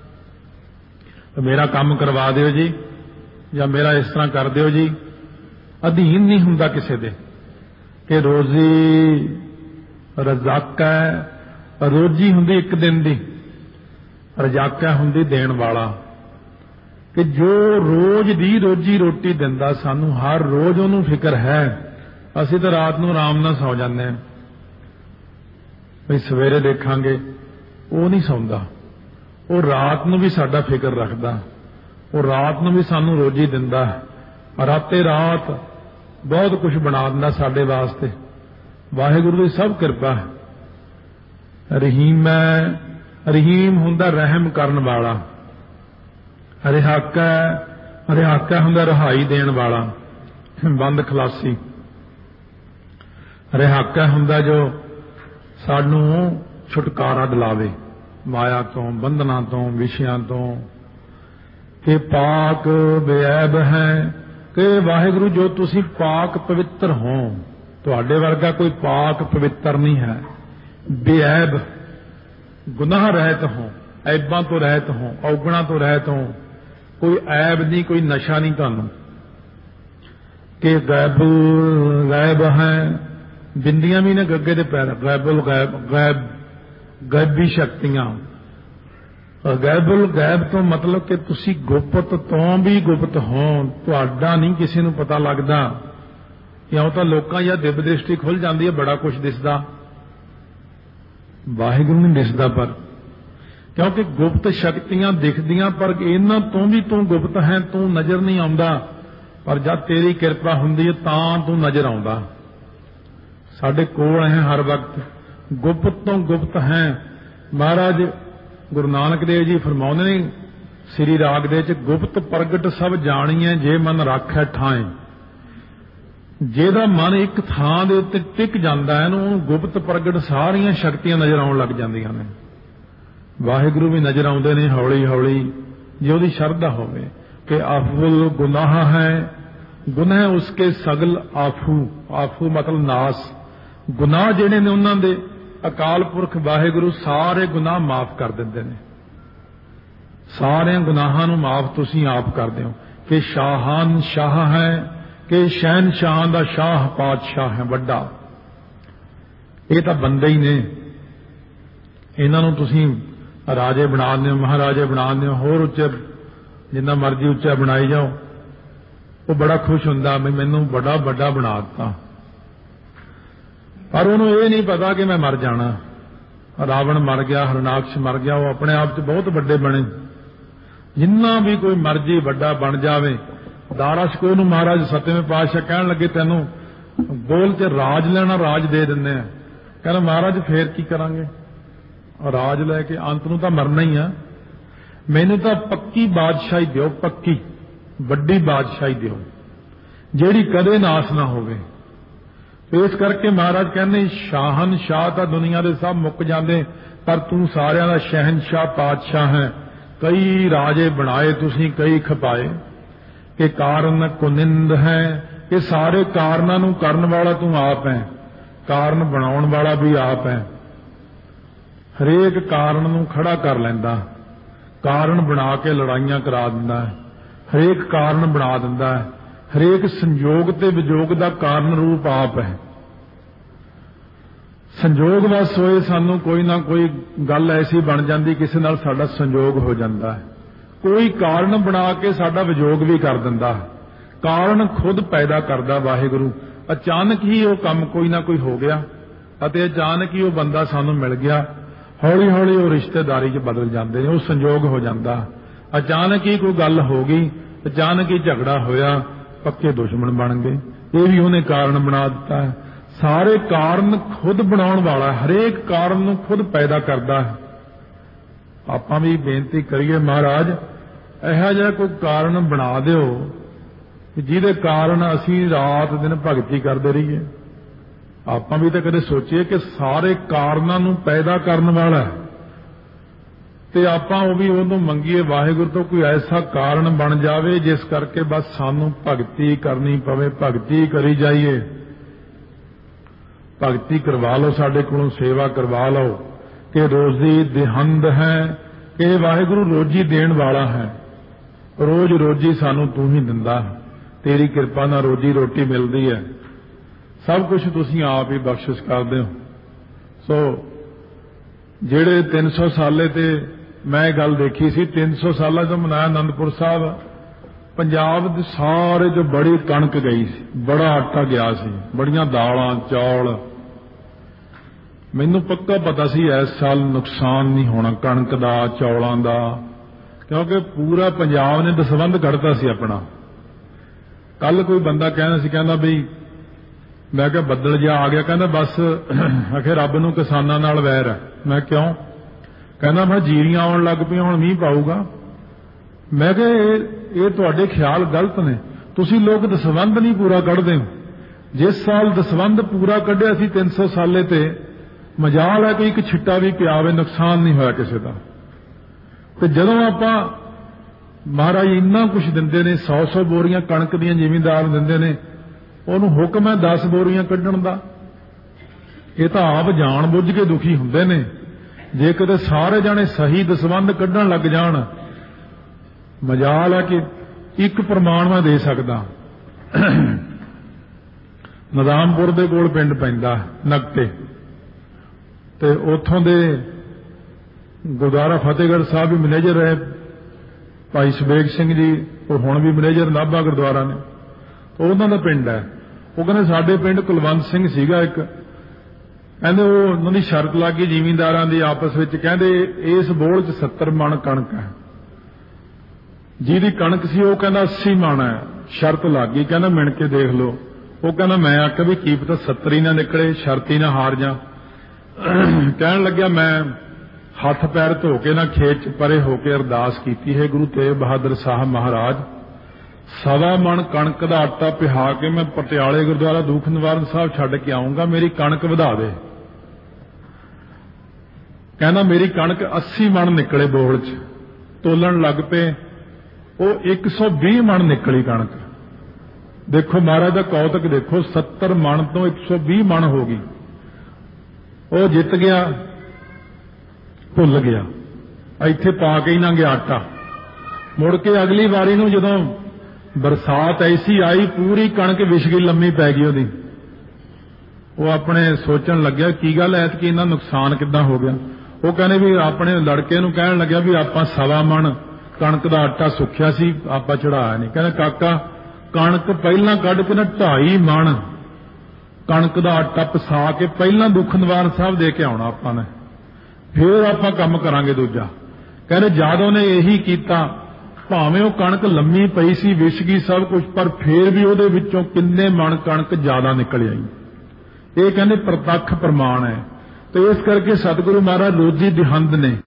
[SPEAKER 1] ਮੇਰਾ ਕੰਮ ਕਰਵਾ ਦਿਓ ਜੀ, ਜਾਂ ਮੇਰਾ ਇਸ ਤਰ੍ਹਾਂ ਕਰ ਦਿਓ ਜੀ। ਅਧੀਨ ਨਹੀਂ ਹੁੰਦਾ ਕਿਸੇ ਦੇ। ਕਿ ਰੋਜ਼ੀ ਰਜ਼ਾਕਾ ਹੈ, ਰੋਜੀ ਹੁੰਦੀ ਇੱਕ ਦਿਨ ਦੀ, ਰਜ਼ਾਕਾ ਹੁੰਦੀ ਦੇਣ ਵਾਲਾ। ਕਿ ਜੋ ਰੋਜ਼ ਦੀ ਰੋਜੀ ਰੋਟੀ ਦਿੰਦਾ ਸਾਨੂੰ, ਹਰ ਰੋਜ਼ ਉਹਨੂੰ ਫਿਕਰ ਹੈ। ਅਸੀਂ ਤਾਂ ਰਾਤ ਨੂੰ ਆਰਾਮ ਨਾਲ ਸੌ ਜਾਂਦੇ ਹਾਂ, ਵੀ ਸਵੇਰੇ ਦੇਖਾਂਗੇ, ਉਹ ਨਹੀਂ ਸੌਂਦਾ। ਉਹ ਰਾਤ ਨੂੰ ਵੀ ਸਾਡਾ ਫਿਕਰ ਰੱਖਦਾ, ਉਹ ਰਾਤ ਨੂੰ ਵੀ ਸਾਨੂੰ ਰੋਜੀ ਦਿੰਦਾ, ਰਾਤੇ ਰਾਤ ਬਹੁਤ ਕੁਝ ਬਣਾ ਦਿੰਦਾ ਸਾਡੇ ਵਾਸਤੇ। ਵਾਹਿਗੁਰੂ ਦੀ ਸਭ ਕਿਰਪਾ ਹੈ। ਰਹੀਮ ਹੈ, ਰਹੀਮ ਹੁੰਦਾ ਰਹਿਮ ਕਰਨ ਵਾਲਾ। ਰਿਹਾਕਾ, ਰਿਹਾਕਾ ਹੁੰਦਾ ਰਿਹਾਈ ਦੇਣ ਵਾਲਾ, ਬੰਦ ਖਲਾਸੀ। ਰਿਹਾਕਾ ਹੁੰਦਾ ਜੋ ਸਾਨੂੰ ਛੁਟਕਾਰਾ ਦਿਲਾਵੇ ਮਾਇਆ ਤੋਂ, ਬੰਧਨਾਂ ਤੋਂ, ਵਿਸ਼ਿਆਂ ਤੋਂ। ਕਿ ਪਾਕ ਬੇਅੈਬ ਹੈ, ਕਿ ਵਾਹਿਗੁਰੂ ਜੋ ਤੁਸੀਂ ਪਾਕ ਪਵਿੱਤਰ ਹੋ, ਤੁਹਾਡੇ ਵਰਗਾ ਕੋਈ ਪਾਕ ਪਵਿੱਤਰ ਨਹੀਂ ਹੈ। ਬੇਅੈਬ, ਗੁਨਾਹ ਰਹਿਤ ਹੋ, ਐਬਾਂ ਤੋਂ ਰਹਿਤ ਹੋ, ਔਗਣਾਂ ਤੋਂ ਰਹਿਤ ਹੋ, ਕੋਈ ਐਬ ਨਹੀਂ, ਕੋਈ ਨਸ਼ਾ ਨਹੀਂ ਤੁਹਾਨੂੰ। ਕਿ ਗੈਬੁਲ ਗੈਬ ਹੈ, ਬਿੰਦੀਆਂ ਵੀ ਨੇ ਗੱਗੇ ਦੇ ਪੈਰ। ਗੈਬੁਲ ਗੈਬ, ਗੈਬ ਗੈਬੀ ਸ਼ਕਤੀਆਂ। ਗੈਬੁਲ ਗੈਬ ਤੋਂ ਮਤਲਬ ਕਿ ਤੁਸੀਂ ਗੁਪਤ ਤੋਂ ਵੀ ਗੁਪਤ ਹੋ, ਤੁਹਾਡਾ ਨਹੀਂ ਕਿਸੇ ਨੂੰ ਪਤਾ ਲੱਗਦਾ। ਇਉਂ ਤਾਂ ਲੋਕਾਂ ਜਾਂ ਦਿਵ ਦ੍ਰਿਸ਼ਟੀ ਖੁੱਲ ਜਾਂਦੀ ਹੈ, ਬੜਾ ਕੁਝ ਦਿਸਦਾ, ਵਾਹਿਗੁਰੂ ਨਹੀਂ ਦਿਸਦਾ। ਪਰ ਕਿਉਂਕਿ ਗੁਪਤ ਸ਼ਕਤੀਆਂ ਦਿਖਦੀਆਂ, ਪਰ ਇਹਨਾਂ ਤੋਂ ਵੀ ਤੂੰ ਗੁਪਤ ਹੈ, ਤੂੰ ਨਜ਼ਰ ਨਹੀਂ ਆਉਂਦਾ। ਪਰ ਜਦ ਤੇਰੀ ਕਿਰਪਾ ਹੁੰਦੀ ਹੈ ਤਾਂ ਤੂੰ ਨਜ਼ਰ ਆਉਂਦਾ। ਸਾਡੇ ਕੋਲ ਹੈ ਹਰ ਵਕਤ, ਗੁਪਤ ਤੋਂ ਗੁਪਤ ਹੈ। ਮਹਾਰਾਜ ਗੁਰੂ ਨਾਨਕ ਦੇਵ ਜੀ ਫਰਮਾਉਂਦੇ ਨੇ ਸ੍ਰੀ ਰਾਗ ਦੇ ਵਿੱਚ, ਗੁਪਤ ਪ੍ਰਗਟ ਸਭ ਜਾਣੀਐ ਜੇ ਮਨ ਰਾਖੈ ਠਾਏ। ਜਿਹਦਾ ਮਨ ਇੱਕ ਥਾਂ ਦੇ ਉੱਤੇ ਟਿਕ ਜਾਂਦਾ ਹੈ, ਉਹਨੂੰ ਗੁਪਤ ਪ੍ਰਗਟ ਸਾਰੀਆਂ ਸ਼ਕਤੀਆਂ ਨਜ਼ਰ ਆਉਣ ਲੱਗ ਜਾਂਦੀਆਂ ਨੇ। ਵਾਹਿਗੁਰੂ ਵੀ ਨਜ਼ਰ ਆਉਂਦੇ ਨੇ ਹੌਲੀ ਹੌਲੀ, ਜੇ ਉਹਦੀ ਸ਼ਰਧਾ ਹੋਵੇ। ਕਿ ਆਫੁਲ ਗੁਨਾਹ ਹੈ, ਗੁਨਾਹ ਉਸਕੇ ਸਗਲ ਆਫੂ। ਆਫੂ ਮਤਲਬ ਨਾਸ। ਗੁਨਾਹ ਜਿਹੜੇ ਨੇ ਉਹਨਾਂ ਦੇ ਅਕਾਲ ਪੁਰਖ ਵਾਹਿਗੁਰੂ ਸਾਰੇ ਗੁਨਾਹ ਮਾਫ ਕਰ ਦਿੰਦੇ ਨੇ। ਸਾਰਿਆਂ ਗੁਨਾਹਾਂ ਨੂੰ ਮਾਫ ਤੁਸੀਂ ਆਪ ਕਰਦੇ ਹੋ। ਕਿ ਸ਼ਾਹਾਨ ਸ਼ਾਹ ਹੈ, ਕਿ ਸ਼ਹਿਨਸ਼ਾਹਾਂ ਦਾ ਸ਼ਾਹ ਪਾਤਸ਼ਾਹ ਹੈ ਵੱਡਾ। ਇਹ ਤਾਂ ਬੰਦੇ ਹੀ ਨੇ, ਇਹਨਾਂ ਨੂੰ ਤੁਸੀਂ ਰਾਜੇ ਬਣਾ ਦਿੰਦੇ ਹੋ, ਮਹਾਰਾਜੇ ਬਣਾ ਦਿੰਦੇ ਹੋ, ਹੋਰ ਉੱਚੇ ਜਿੰਨਾ ਮਰਜ਼ੀ ਉੱਚਾ ਬਣਾਈ ਜਾਓ। ਉਹ ਬੜਾ ਖੁਸ਼ ਹੁੰਦਾ ਵੀ ਮੈਨੂੰ ਬੜਾ ਵੱਡਾ ਬਣਾ ਦਿੱਤਾ। ਪਰ ਉਹਨੂੰ ਇਹ ਨਹੀਂ ਪਤਾ ਕਿ ਮੈਂ ਮਰ ਜਾਣਾ। ਰਾਵਣ ਮਰ ਗਿਆ, ਹਰਨਾਕਸ਼ ਮਰ ਗਿਆ, ਉਹ ਆਪਣੇ ਆਪ 'ਚ ਬਹੁਤ ਵੱਡੇ ਬਣੇ। ਜਿੰਨਾ ਵੀ ਕੋਈ ਮਰਜ਼ੀ ਵੱਡਾ ਬਣ ਜਾਵੇ, ਦਾਰਾ ਸ਼ਕੋਹ ਨੂੰ ਮਹਾਰਾਜ ਸੱਤਵੇਂ ਪਾਤਸ਼ਾਹ ਕਹਿਣ ਲੱਗੇ ਤੈਨੂੰ ਬੋਲ 'ਚ ਰਾਜ ਲੈਣਾ, ਰਾਜ ਦੇ ਦਿੰਦੇ ਆ। ਕਹਿੰਦਾ ਮਹਾਰਾਜ ਫੇਰ ਕੀ ਕਰਾਂਗੇ, ਰਾਜ ਲੈ ਕੇ ਅੰਤ ਨੂੰ ਤਾਂ ਮਰਨਾ ਹੀ ਆ। ਮੈਨੂੰ ਤਾਂ ਪੱਕੀ ਬਾਦਸ਼ਾਹੀ ਦਿਓ, ਪੱਕੀ ਵੱਡੀ ਬਾਦਸ਼ਾਹੀ ਦਿਓ ਜਿਹੜੀ ਕਦੇ ਨਾਸ ਨਾ ਹੋਵੇ। ਇਸ ਕਰਕੇ ਮਹਾਰਾਜ ਕਹਿੰਦੇ ਸ਼ਾਹਨ ਸ਼ਾਹ ਤਾਂ ਦੁਨੀਆ ਦੇ ਸਭ ਮੁੱਕ ਜਾਂਦੇ, ਪਰ ਤੂੰ ਸਾਰਿਆਂ ਦਾ ਸ਼ਹਿਨਸ਼ਾਹ ਪਾਤਸ਼ਾਹ ਹੈ। ਕਈ ਰਾਜੇ ਬਣਾਏ ਤੁਸੀਂ, ਕਈ ਖਪਾਏ। ਕਿ ਕਾਰਨ ਕੁਨਿੰਦ ਹੈ, ਕਿ ਸਾਰੇ ਕਾਰਨਾਂ ਨੂੰ ਕਰਨ ਵਾਲਾ ਤੂੰ ਆਪ ਹੈ, ਕਾਰਨ ਬਣਾਉਣ ਵਾਲਾ ਵੀ ਆਪ ਹੈ। ਹਰੇਕ ਕਾਰਨ ਨੂੰ ਖੜਾ ਕਰ ਲੈਂਦਾ, ਕਾਰਨ ਬਣਾ ਕੇ ਲੜਾਈਆਂ ਕਰਾ ਦਿੰਦਾ ਹੈ, ਹਰੇਕ ਕਾਰਨ ਬਣਾ ਦਿੰਦਾ ਹੈ। ਹਰੇਕ ਸੰਜੋਗ ਤੇ ਵਿਜੋਗ ਦਾ ਕਾਰਨ ਰੂਪ ਆਪ ਹੈ। ਸੰਜੋਗ ਵਸ ਹੋਏ ਸਾਨੂੰ ਕੋਈ ਨਾ ਕੋਈ ਗੱਲ ਐਸੀ ਬਣ ਜਾਂਦੀ, ਕਿਸੇ ਨਾਲ ਸਾਡਾ ਸੰਜੋਗ ਹੋ ਜਾਂਦਾ ਹੈ। ਕੋਈ ਕਾਰਨ ਬਣਾ ਕੇ ਸਾਡਾ ਵਿਜੋਗ ਵੀ ਕਰ ਦਿੰਦਾ। ਕਾਰਨ ਖੁਦ ਪੈਦਾ ਕਰਦਾ ਵਾਹਿਗੁਰੂ। ਅਚਾਨਕ ਹੀ ਉਹ ਕੰਮ ਕੋਈ ਨਾ ਕੋਈ ਹੋ ਗਿਆ ਅਤੇ ਅਚਾਨਕ ਹੀ ਉਹ ਬੰਦਾ ਸਾਨੂੰ ਮਿਲ ਗਿਆ। ਹੌਲੀ ਹੌਲੀ ਉਹ ਰਿਸ਼ਤੇਦਾਰੀ 'ਚ ਬਦਲ ਜਾਂਦੇ ਨੇ, ਉਹ ਸੰਜੋਗ ਹੋ ਜਾਂਦਾ। ਅਚਾਨਕ ਹੀ ਕੋਈ ਗੱਲ ਹੋ ਗਈ, ਅਚਾਨਕ ਹੀ ਝਗੜਾ ਹੋਇਆ, ਪੱਕੇ ਦੁਸ਼ਮਣ ਬਣ ਗਏ। ਇਹ ਵੀ ਉਹਨੇ ਕਾਰਨ ਬਣਾ ਦਿੱਤਾ ਹੈ। ਸਾਰੇ ਕਾਰਨ ਖੁਦ ਬਣਾਉਣ ਵਾਲਾ, ਹਰੇਕ ਕਾਰਨ ਨੂੰ ਖੁਦ ਪੈਦਾ ਕਰਦਾ ਹੈ। ਆਪਾਂ ਵੀ ਬੇਨਤੀ ਕਰੀਏ ਮਹਾਰਾਜ ਇਹੋ ਜਿਹਾ ਕੋਈ ਕਾਰਨ ਬਣਾ ਦਿਓ ਜਿਹਦੇ ਕਾਰਨ ਅਸੀਂ ਰਾਤ ਦਿਨ ਭਗਤੀ ਕਰਦੇ ਰਹੀਏ। ਆਪਾਂ ਵੀ ਤਾਂ ਕਦੇ ਸੋਚੀਏ ਕਿ ਸਾਰੇ ਕਾਰਨਾਂ ਨੂੰ ਪੈਦਾ ਕਰਨ ਵਾਲਾ ਹੈ, ਤੇ ਆਪਾਂ ਉਹ ਵੀ ਉਹਨੂੰ ਮੰਗੀਏ ਵਾਹਿਗੁਰੂ ਤੋਂ ਕੋਈ ਐਸਾ ਕਾਰਨ ਬਣ ਜਾਵੇ ਜਿਸ ਕਰਕੇ ਬਸ ਸਾਨੂੰ ਭਗਤੀ ਕਰਨੀ ਪਵੇ, ਭਗਤੀ ਕਰੀ ਜਾਈਏ। ਭਗਤੀ ਕਰਵਾ ਲਓ ਸਾਡੇ ਕੋਲੋਂ, ਸੇਵਾ ਕਰਵਾ ਲਓ। ਕਿ ਰੋਜ਼ੀ ਦਿਹੰਦ ਹੈ, ਕਿ ਵਾਹਿਗੁਰੂ ਰੋਜੀ ਦੇਣ ਵਾਲਾ ਹੈ। ਰੋਜ਼ ਰੋਜੀ ਸਾਨੂੰ ਤੂੰ ਹੀ ਦਿੰਦਾ, ਤੇਰੀ ਕਿਰਪਾ ਨਾਲ ਰੋਜੀ ਰੋਟੀ ਮਿਲਦੀ ਹੈ। ਸਭ ਕੁਝ ਤੁਸੀਂ ਆਪ ਹੀ ਬਖਸ਼ਿਸ਼ ਕਰਦੇ ਹੋ। ਸੋ ਜਿਹੜੇ 300 ਸਾਲੇ ਤੇ ਮੈਂ ਗੱਲ ਦੇਖੀ ਸੀ, 300 ਸਾਲਾਂ ਤੋਂ ਮਨਾਇਆ ਅਨੰਦਪੁਰ ਸਾਹਿਬ, ਪੰਜਾਬ ਦੇ ਸਾਰੇ ਜੋ ਬੜੀ ਕਣਕ ਗਈ ਸੀ, ਬੜਾ ਆਟਾ ਗਿਆ ਸੀ, ਬੜੀਆਂ ਦਾਲਾਂ ਚੌਲ।
[SPEAKER 2] ਮੈਨੂੰ ਪੱਕਾ ਪਤਾ ਸੀ ਇਸ ਸਾਲ ਨੁਕਸਾਨ ਨਹੀਂ ਹੋਣਾ ਕਣਕ ਦਾ, ਚੌਲਾਂ ਦਾ, ਕਿਉਂਕਿ ਪੂਰਾ ਪੰਜਾਬ ਨੇ ਦਸਵੰਧ ਕੱਢਤਾ ਸੀ ਆਪਣਾ। ਕੱਲ ਕੋਈ ਬੰਦਾ ਕਹਿੰਦਾ ਸੀ, ਕਹਿੰਦਾ ਬਈ, ਮੈਂ ਕਿਹਾ ਬੱਦਲ ਜਿਹਾ ਆ ਗਿਆ, ਕਹਿੰਦਾ ਬਸ ਆਖੇ ਰੱਬ ਨੂੰ ਕਿਸਾਨਾਂ ਨਾਲ ਵੈਰ ਹੈ। ਮੈਂ ਕਿਉਂ? ਕਹਿੰਦਾ ਮੈਂ ਜੀਰੀਆਂ ਆਉਣ ਲੱਗ ਪਈਆਂ, ਹੁਣ ਮੀਂਹ ਪਾਊਗਾ। ਮੈਂ ਕਿਹਾ ਇਹ ਤੁਹਾਡੇ ਖਿਆਲ ਗਲਤ ਨੇ, ਤੁਸੀਂ ਲੋਕ ਦਸਵੰਧ ਨਹੀਂ ਪੂਰਾ ਕੱਢਦੇ ਹੋ। ਜਿਸ ਸਾਲ ਦਸਵੰਧ ਪੂਰਾ ਕੱਢਿਆ ਸੀ 300 ਸਾਲੇ ਤੇ ਮਜਾਲ ਹੈ ਕਿ ਇੱਕ ਛਿੱਟਾ ਵੀ ਪਿਆ ਹੋਵੇ, ਨੁਕਸਾਨ ਨਹੀਂ ਹੋਇਆ ਕਿਸੇ ਦਾ। ਤੇ ਜਦੋਂ ਆਪਾਂ ਮਹਾਰਾਜ ਇੰਨਾ ਕੁਝ ਦਿੰਦੇ ਨੇ, 100-100 ਬੋਰੀਆਂ ਕਣਕ ਦੀਆਂ ਜ਼ਿਮੀਂਦਾਰ ਦਿੰਦੇ ਨੇ, ਉਹਨੂੰ ਹੁਕਮ ਹੈ 10 ਬੋਰੀਆਂ ਕੱਢਣ ਦਾ। ਇਹ ਤਾਂ ਆਪ ਜਾਣ ਬੁੱਝ ਕੇ ਦੁਖੀ ਹੁੰਦੇ ਨੇ। ਜੇ ਕਿਤੇ ਸਾਰੇ ਜਾਣੇ ਸਹੀ ਦਸਵੰਧ ਕੱਢਣ ਲੱਗ ਜਾਣ, ਮਜਾਲ ਹੈ ਕਿ ਇੱਕ ਪ੍ਰਮਾਣ ਮੈਂ ਦੇ ਸਕਦਾ। ਨਦਾਮਪੁਰ ਦੇ ਕੋਲ ਪਿੰਡ ਪੈਂਦਾ ਨਗਤੇ, ਤੇ ਉੱਥੋਂ ਦੇ ਗੁਰਦੁਆਰਾ ਫਤਿਹਗੜ੍ਹ ਸਾਹਿਬ ਵੀ ਮੈਨੇਜਰ ਰਹੇ ਭਾਈ ਸਬੇਗ ਸਿੰਘ ਜੀ, ਉਹ ਹੁਣ ਵੀ ਮੈਨੇਜਰ ਨਾਭਾ ਗੁਰਦੁਆਰਾ ਨੇ। ਉਹਨਾਂ ਦਾ ਪਿੰਡ ਹੈ। ਉਹ ਕਹਿੰਦੇ ਸਾਡੇ ਪਿੰਡ ਕੁਲਵੰਤ ਸਿੰਘ ਸੀਗਾ ਇੱਕ, ਕਹਿੰਦੇ ਉਹ ਉਹਨਾਂ ਦੀ ਸ਼ਰਤ ਲੱਗ ਗਈ ਜ਼ਿਮੀਂਦਾਰਾਂ ਦੀ ਆਪਸ ਵਿੱਚ, ਕਹਿੰਦੇ ਇਸ ਬੋਲ 'ਚ 70 ਮਣ ਕਣਕ ਹੈ। ਜਿਹਦੀ ਕਣਕ ਸੀ ਉਹ ਕਹਿੰਦਾ 80 ਮਣ ਹੈ। ਸ਼ਰਤ ਲੱਗ ਗਈ, ਕਹਿੰਦਾ ਮਿਣ ਕੇ ਦੇਖ ਲਓ। ਉਹ ਕਹਿੰਦਾ ਮੈਂ ਆਖਿਆ ਵੀ ਕੀ ਪਤਾ 70 ਹੀ ਨਾ ਨਿਕਲੇ, ਸ਼ਰਤ ਹੀ ਨਾ ਹਾਰ ਜਾ। ਕਹਿਣ ਲੱਗਿਆ ਮੈਂ ਹੱਥ ਪੈਰ ਧੋ ਕੇ ਨਾ ਖੇਤ 'ਚ ਪਰੇ ਹੋ ਕੇ ਅਰਦਾਸ ਕੀਤੀ ਹੈ, ਗੁਰੂ ਤੇਗ ਬਹਾਦਰ ਸਾਹਿਬ ਮਹਾਰਾਜ 1.25 ਮਣ ਕਣਕ ਦਾ ਆਟਾ ਪਿਹਾ ਕੇ ਮੈਂ ਪਟਿਆਲੇ ਗੁਰਦੁਆਰਾ ਦੁੱਖ ਨਿਵਾਰਨ ਸਾਹਿਬ ਛੱਡ ਕੇ ਆਉਂਗਾ, ਮੇਰੀ ਕਣਕ ਵਧਾ ਦੇ। ਕਹਿੰਦਾ ਮੇਰੀ ਕਣਕ 80 ਮਣ ਨਿਕਲੇ ਬੋਲ 'ਚ। ਤੋਲਣ ਲੱਗ ਪਏ, ਉਹ 120 ਮਣ ਨਿਕਲੀ ਕਣਕ। ਦੇਖੋ ਮਹਾਰਾਜ ਦਾ ਕੌਤਕ ਦੇਖੋ, 70 ਮਣ ਤੋਂ 120 ਮਣ ਹੋ ਗਈ। ਉਹ ਜਿੱਤ ਗਿਆ, ਭੁੱਲ ਗਿਆ, ਇੱਥੇ ਪਾ ਕੇ ਹੀ ਨਾ ਗਿਆ ਆਟਾ। ਮੁੜ ਕੇ ਅਗਲੀ ਵਾਰੀ ਨੂੰ ਜਦੋਂ ਬਰਸਾਤ ਐਸੀ ਆਈ, ਪੂਰੀ ਕਣਕ ਵਿਛ ਗਈ, ਲੰਮੀ ਪੈ ਗਈ ਉਹਦੀ। ਉਹ ਆਪਣੇ ਸੋਚਣ ਲੱਗਿਆ ਕੀ ਗੱਲ ਐਤਕੀ ਇੰਨਾ ਨੁਕਸਾਨ ਕਿੱਦਾਂ ਹੋ ਗਿਆ। ਉਹ ਕਹਿੰਦੇ ਵੀ ਆਪਣੇ ਲੜਕੇ ਨੂੰ ਕਹਿਣ ਲੱਗਿਆ ਵੀ ਆਪਾਂ 1.25 ਮਣ ਕਣਕ ਦਾ ਆਟਾ ਸੁੱਕਿਆ ਸੀ, ਆਪਾਂ ਚੜਾਇਆ ਨਹੀਂ। ਕਹਿੰਦਾ ਕਾਕਾ ਕਣਕ ਪਹਿਲਾਂ ਕੱਢ ਕੇ ਨਾ 2.5 ਮਣ ਕਣਕ ਦਾ ਆਟਾ ਪਿਸਾ ਕੇ ਪਹਿਲਾਂ ਦੁੱਖ ਨਿਵਾਰਨ ਸਾਹਿਬ ਦੇ ਕੇ ਆਉਣਾ ਆਪਾਂ ਨੇ, ਫਿਰ ਆਪਾਂ ਕੰਮ ਕਰਾਂਗੇ ਦੂਜਾ। ਕਹਿੰਦੇ ਜਦ ਉਹਨੇ ਇਹੀ ਕੀਤਾ, ਭਾਵੇਂ ਉਹ ਕਣਕ ਲੰਮੀ ਪਈ ਸੀ, ਵਿਛ ਗਈ ਸਭ ਕੁਝ, ਪਰ ਫੇਰ ਵੀ ਉਹਦੇ ਵਿੱਚੋਂ ਕਿੰਨੇ ਮਣ ਕਣਕ ਜ਼ਿਆਦਾ ਨਿਕਲ ਆਈ। ਇਹ ਕਹਿੰਦੇ ਪ੍ਰਤੱਖ ਪ੍ਰਮਾਣ ਹੈ। ਤੇ ਇਸ ਕਰਕੇ ਸਤਿਗੁਰੂ ਮਹਾਰਾਜ ਰੋਜ਼ੀ ਦਿਹੰਦ ਨੇ।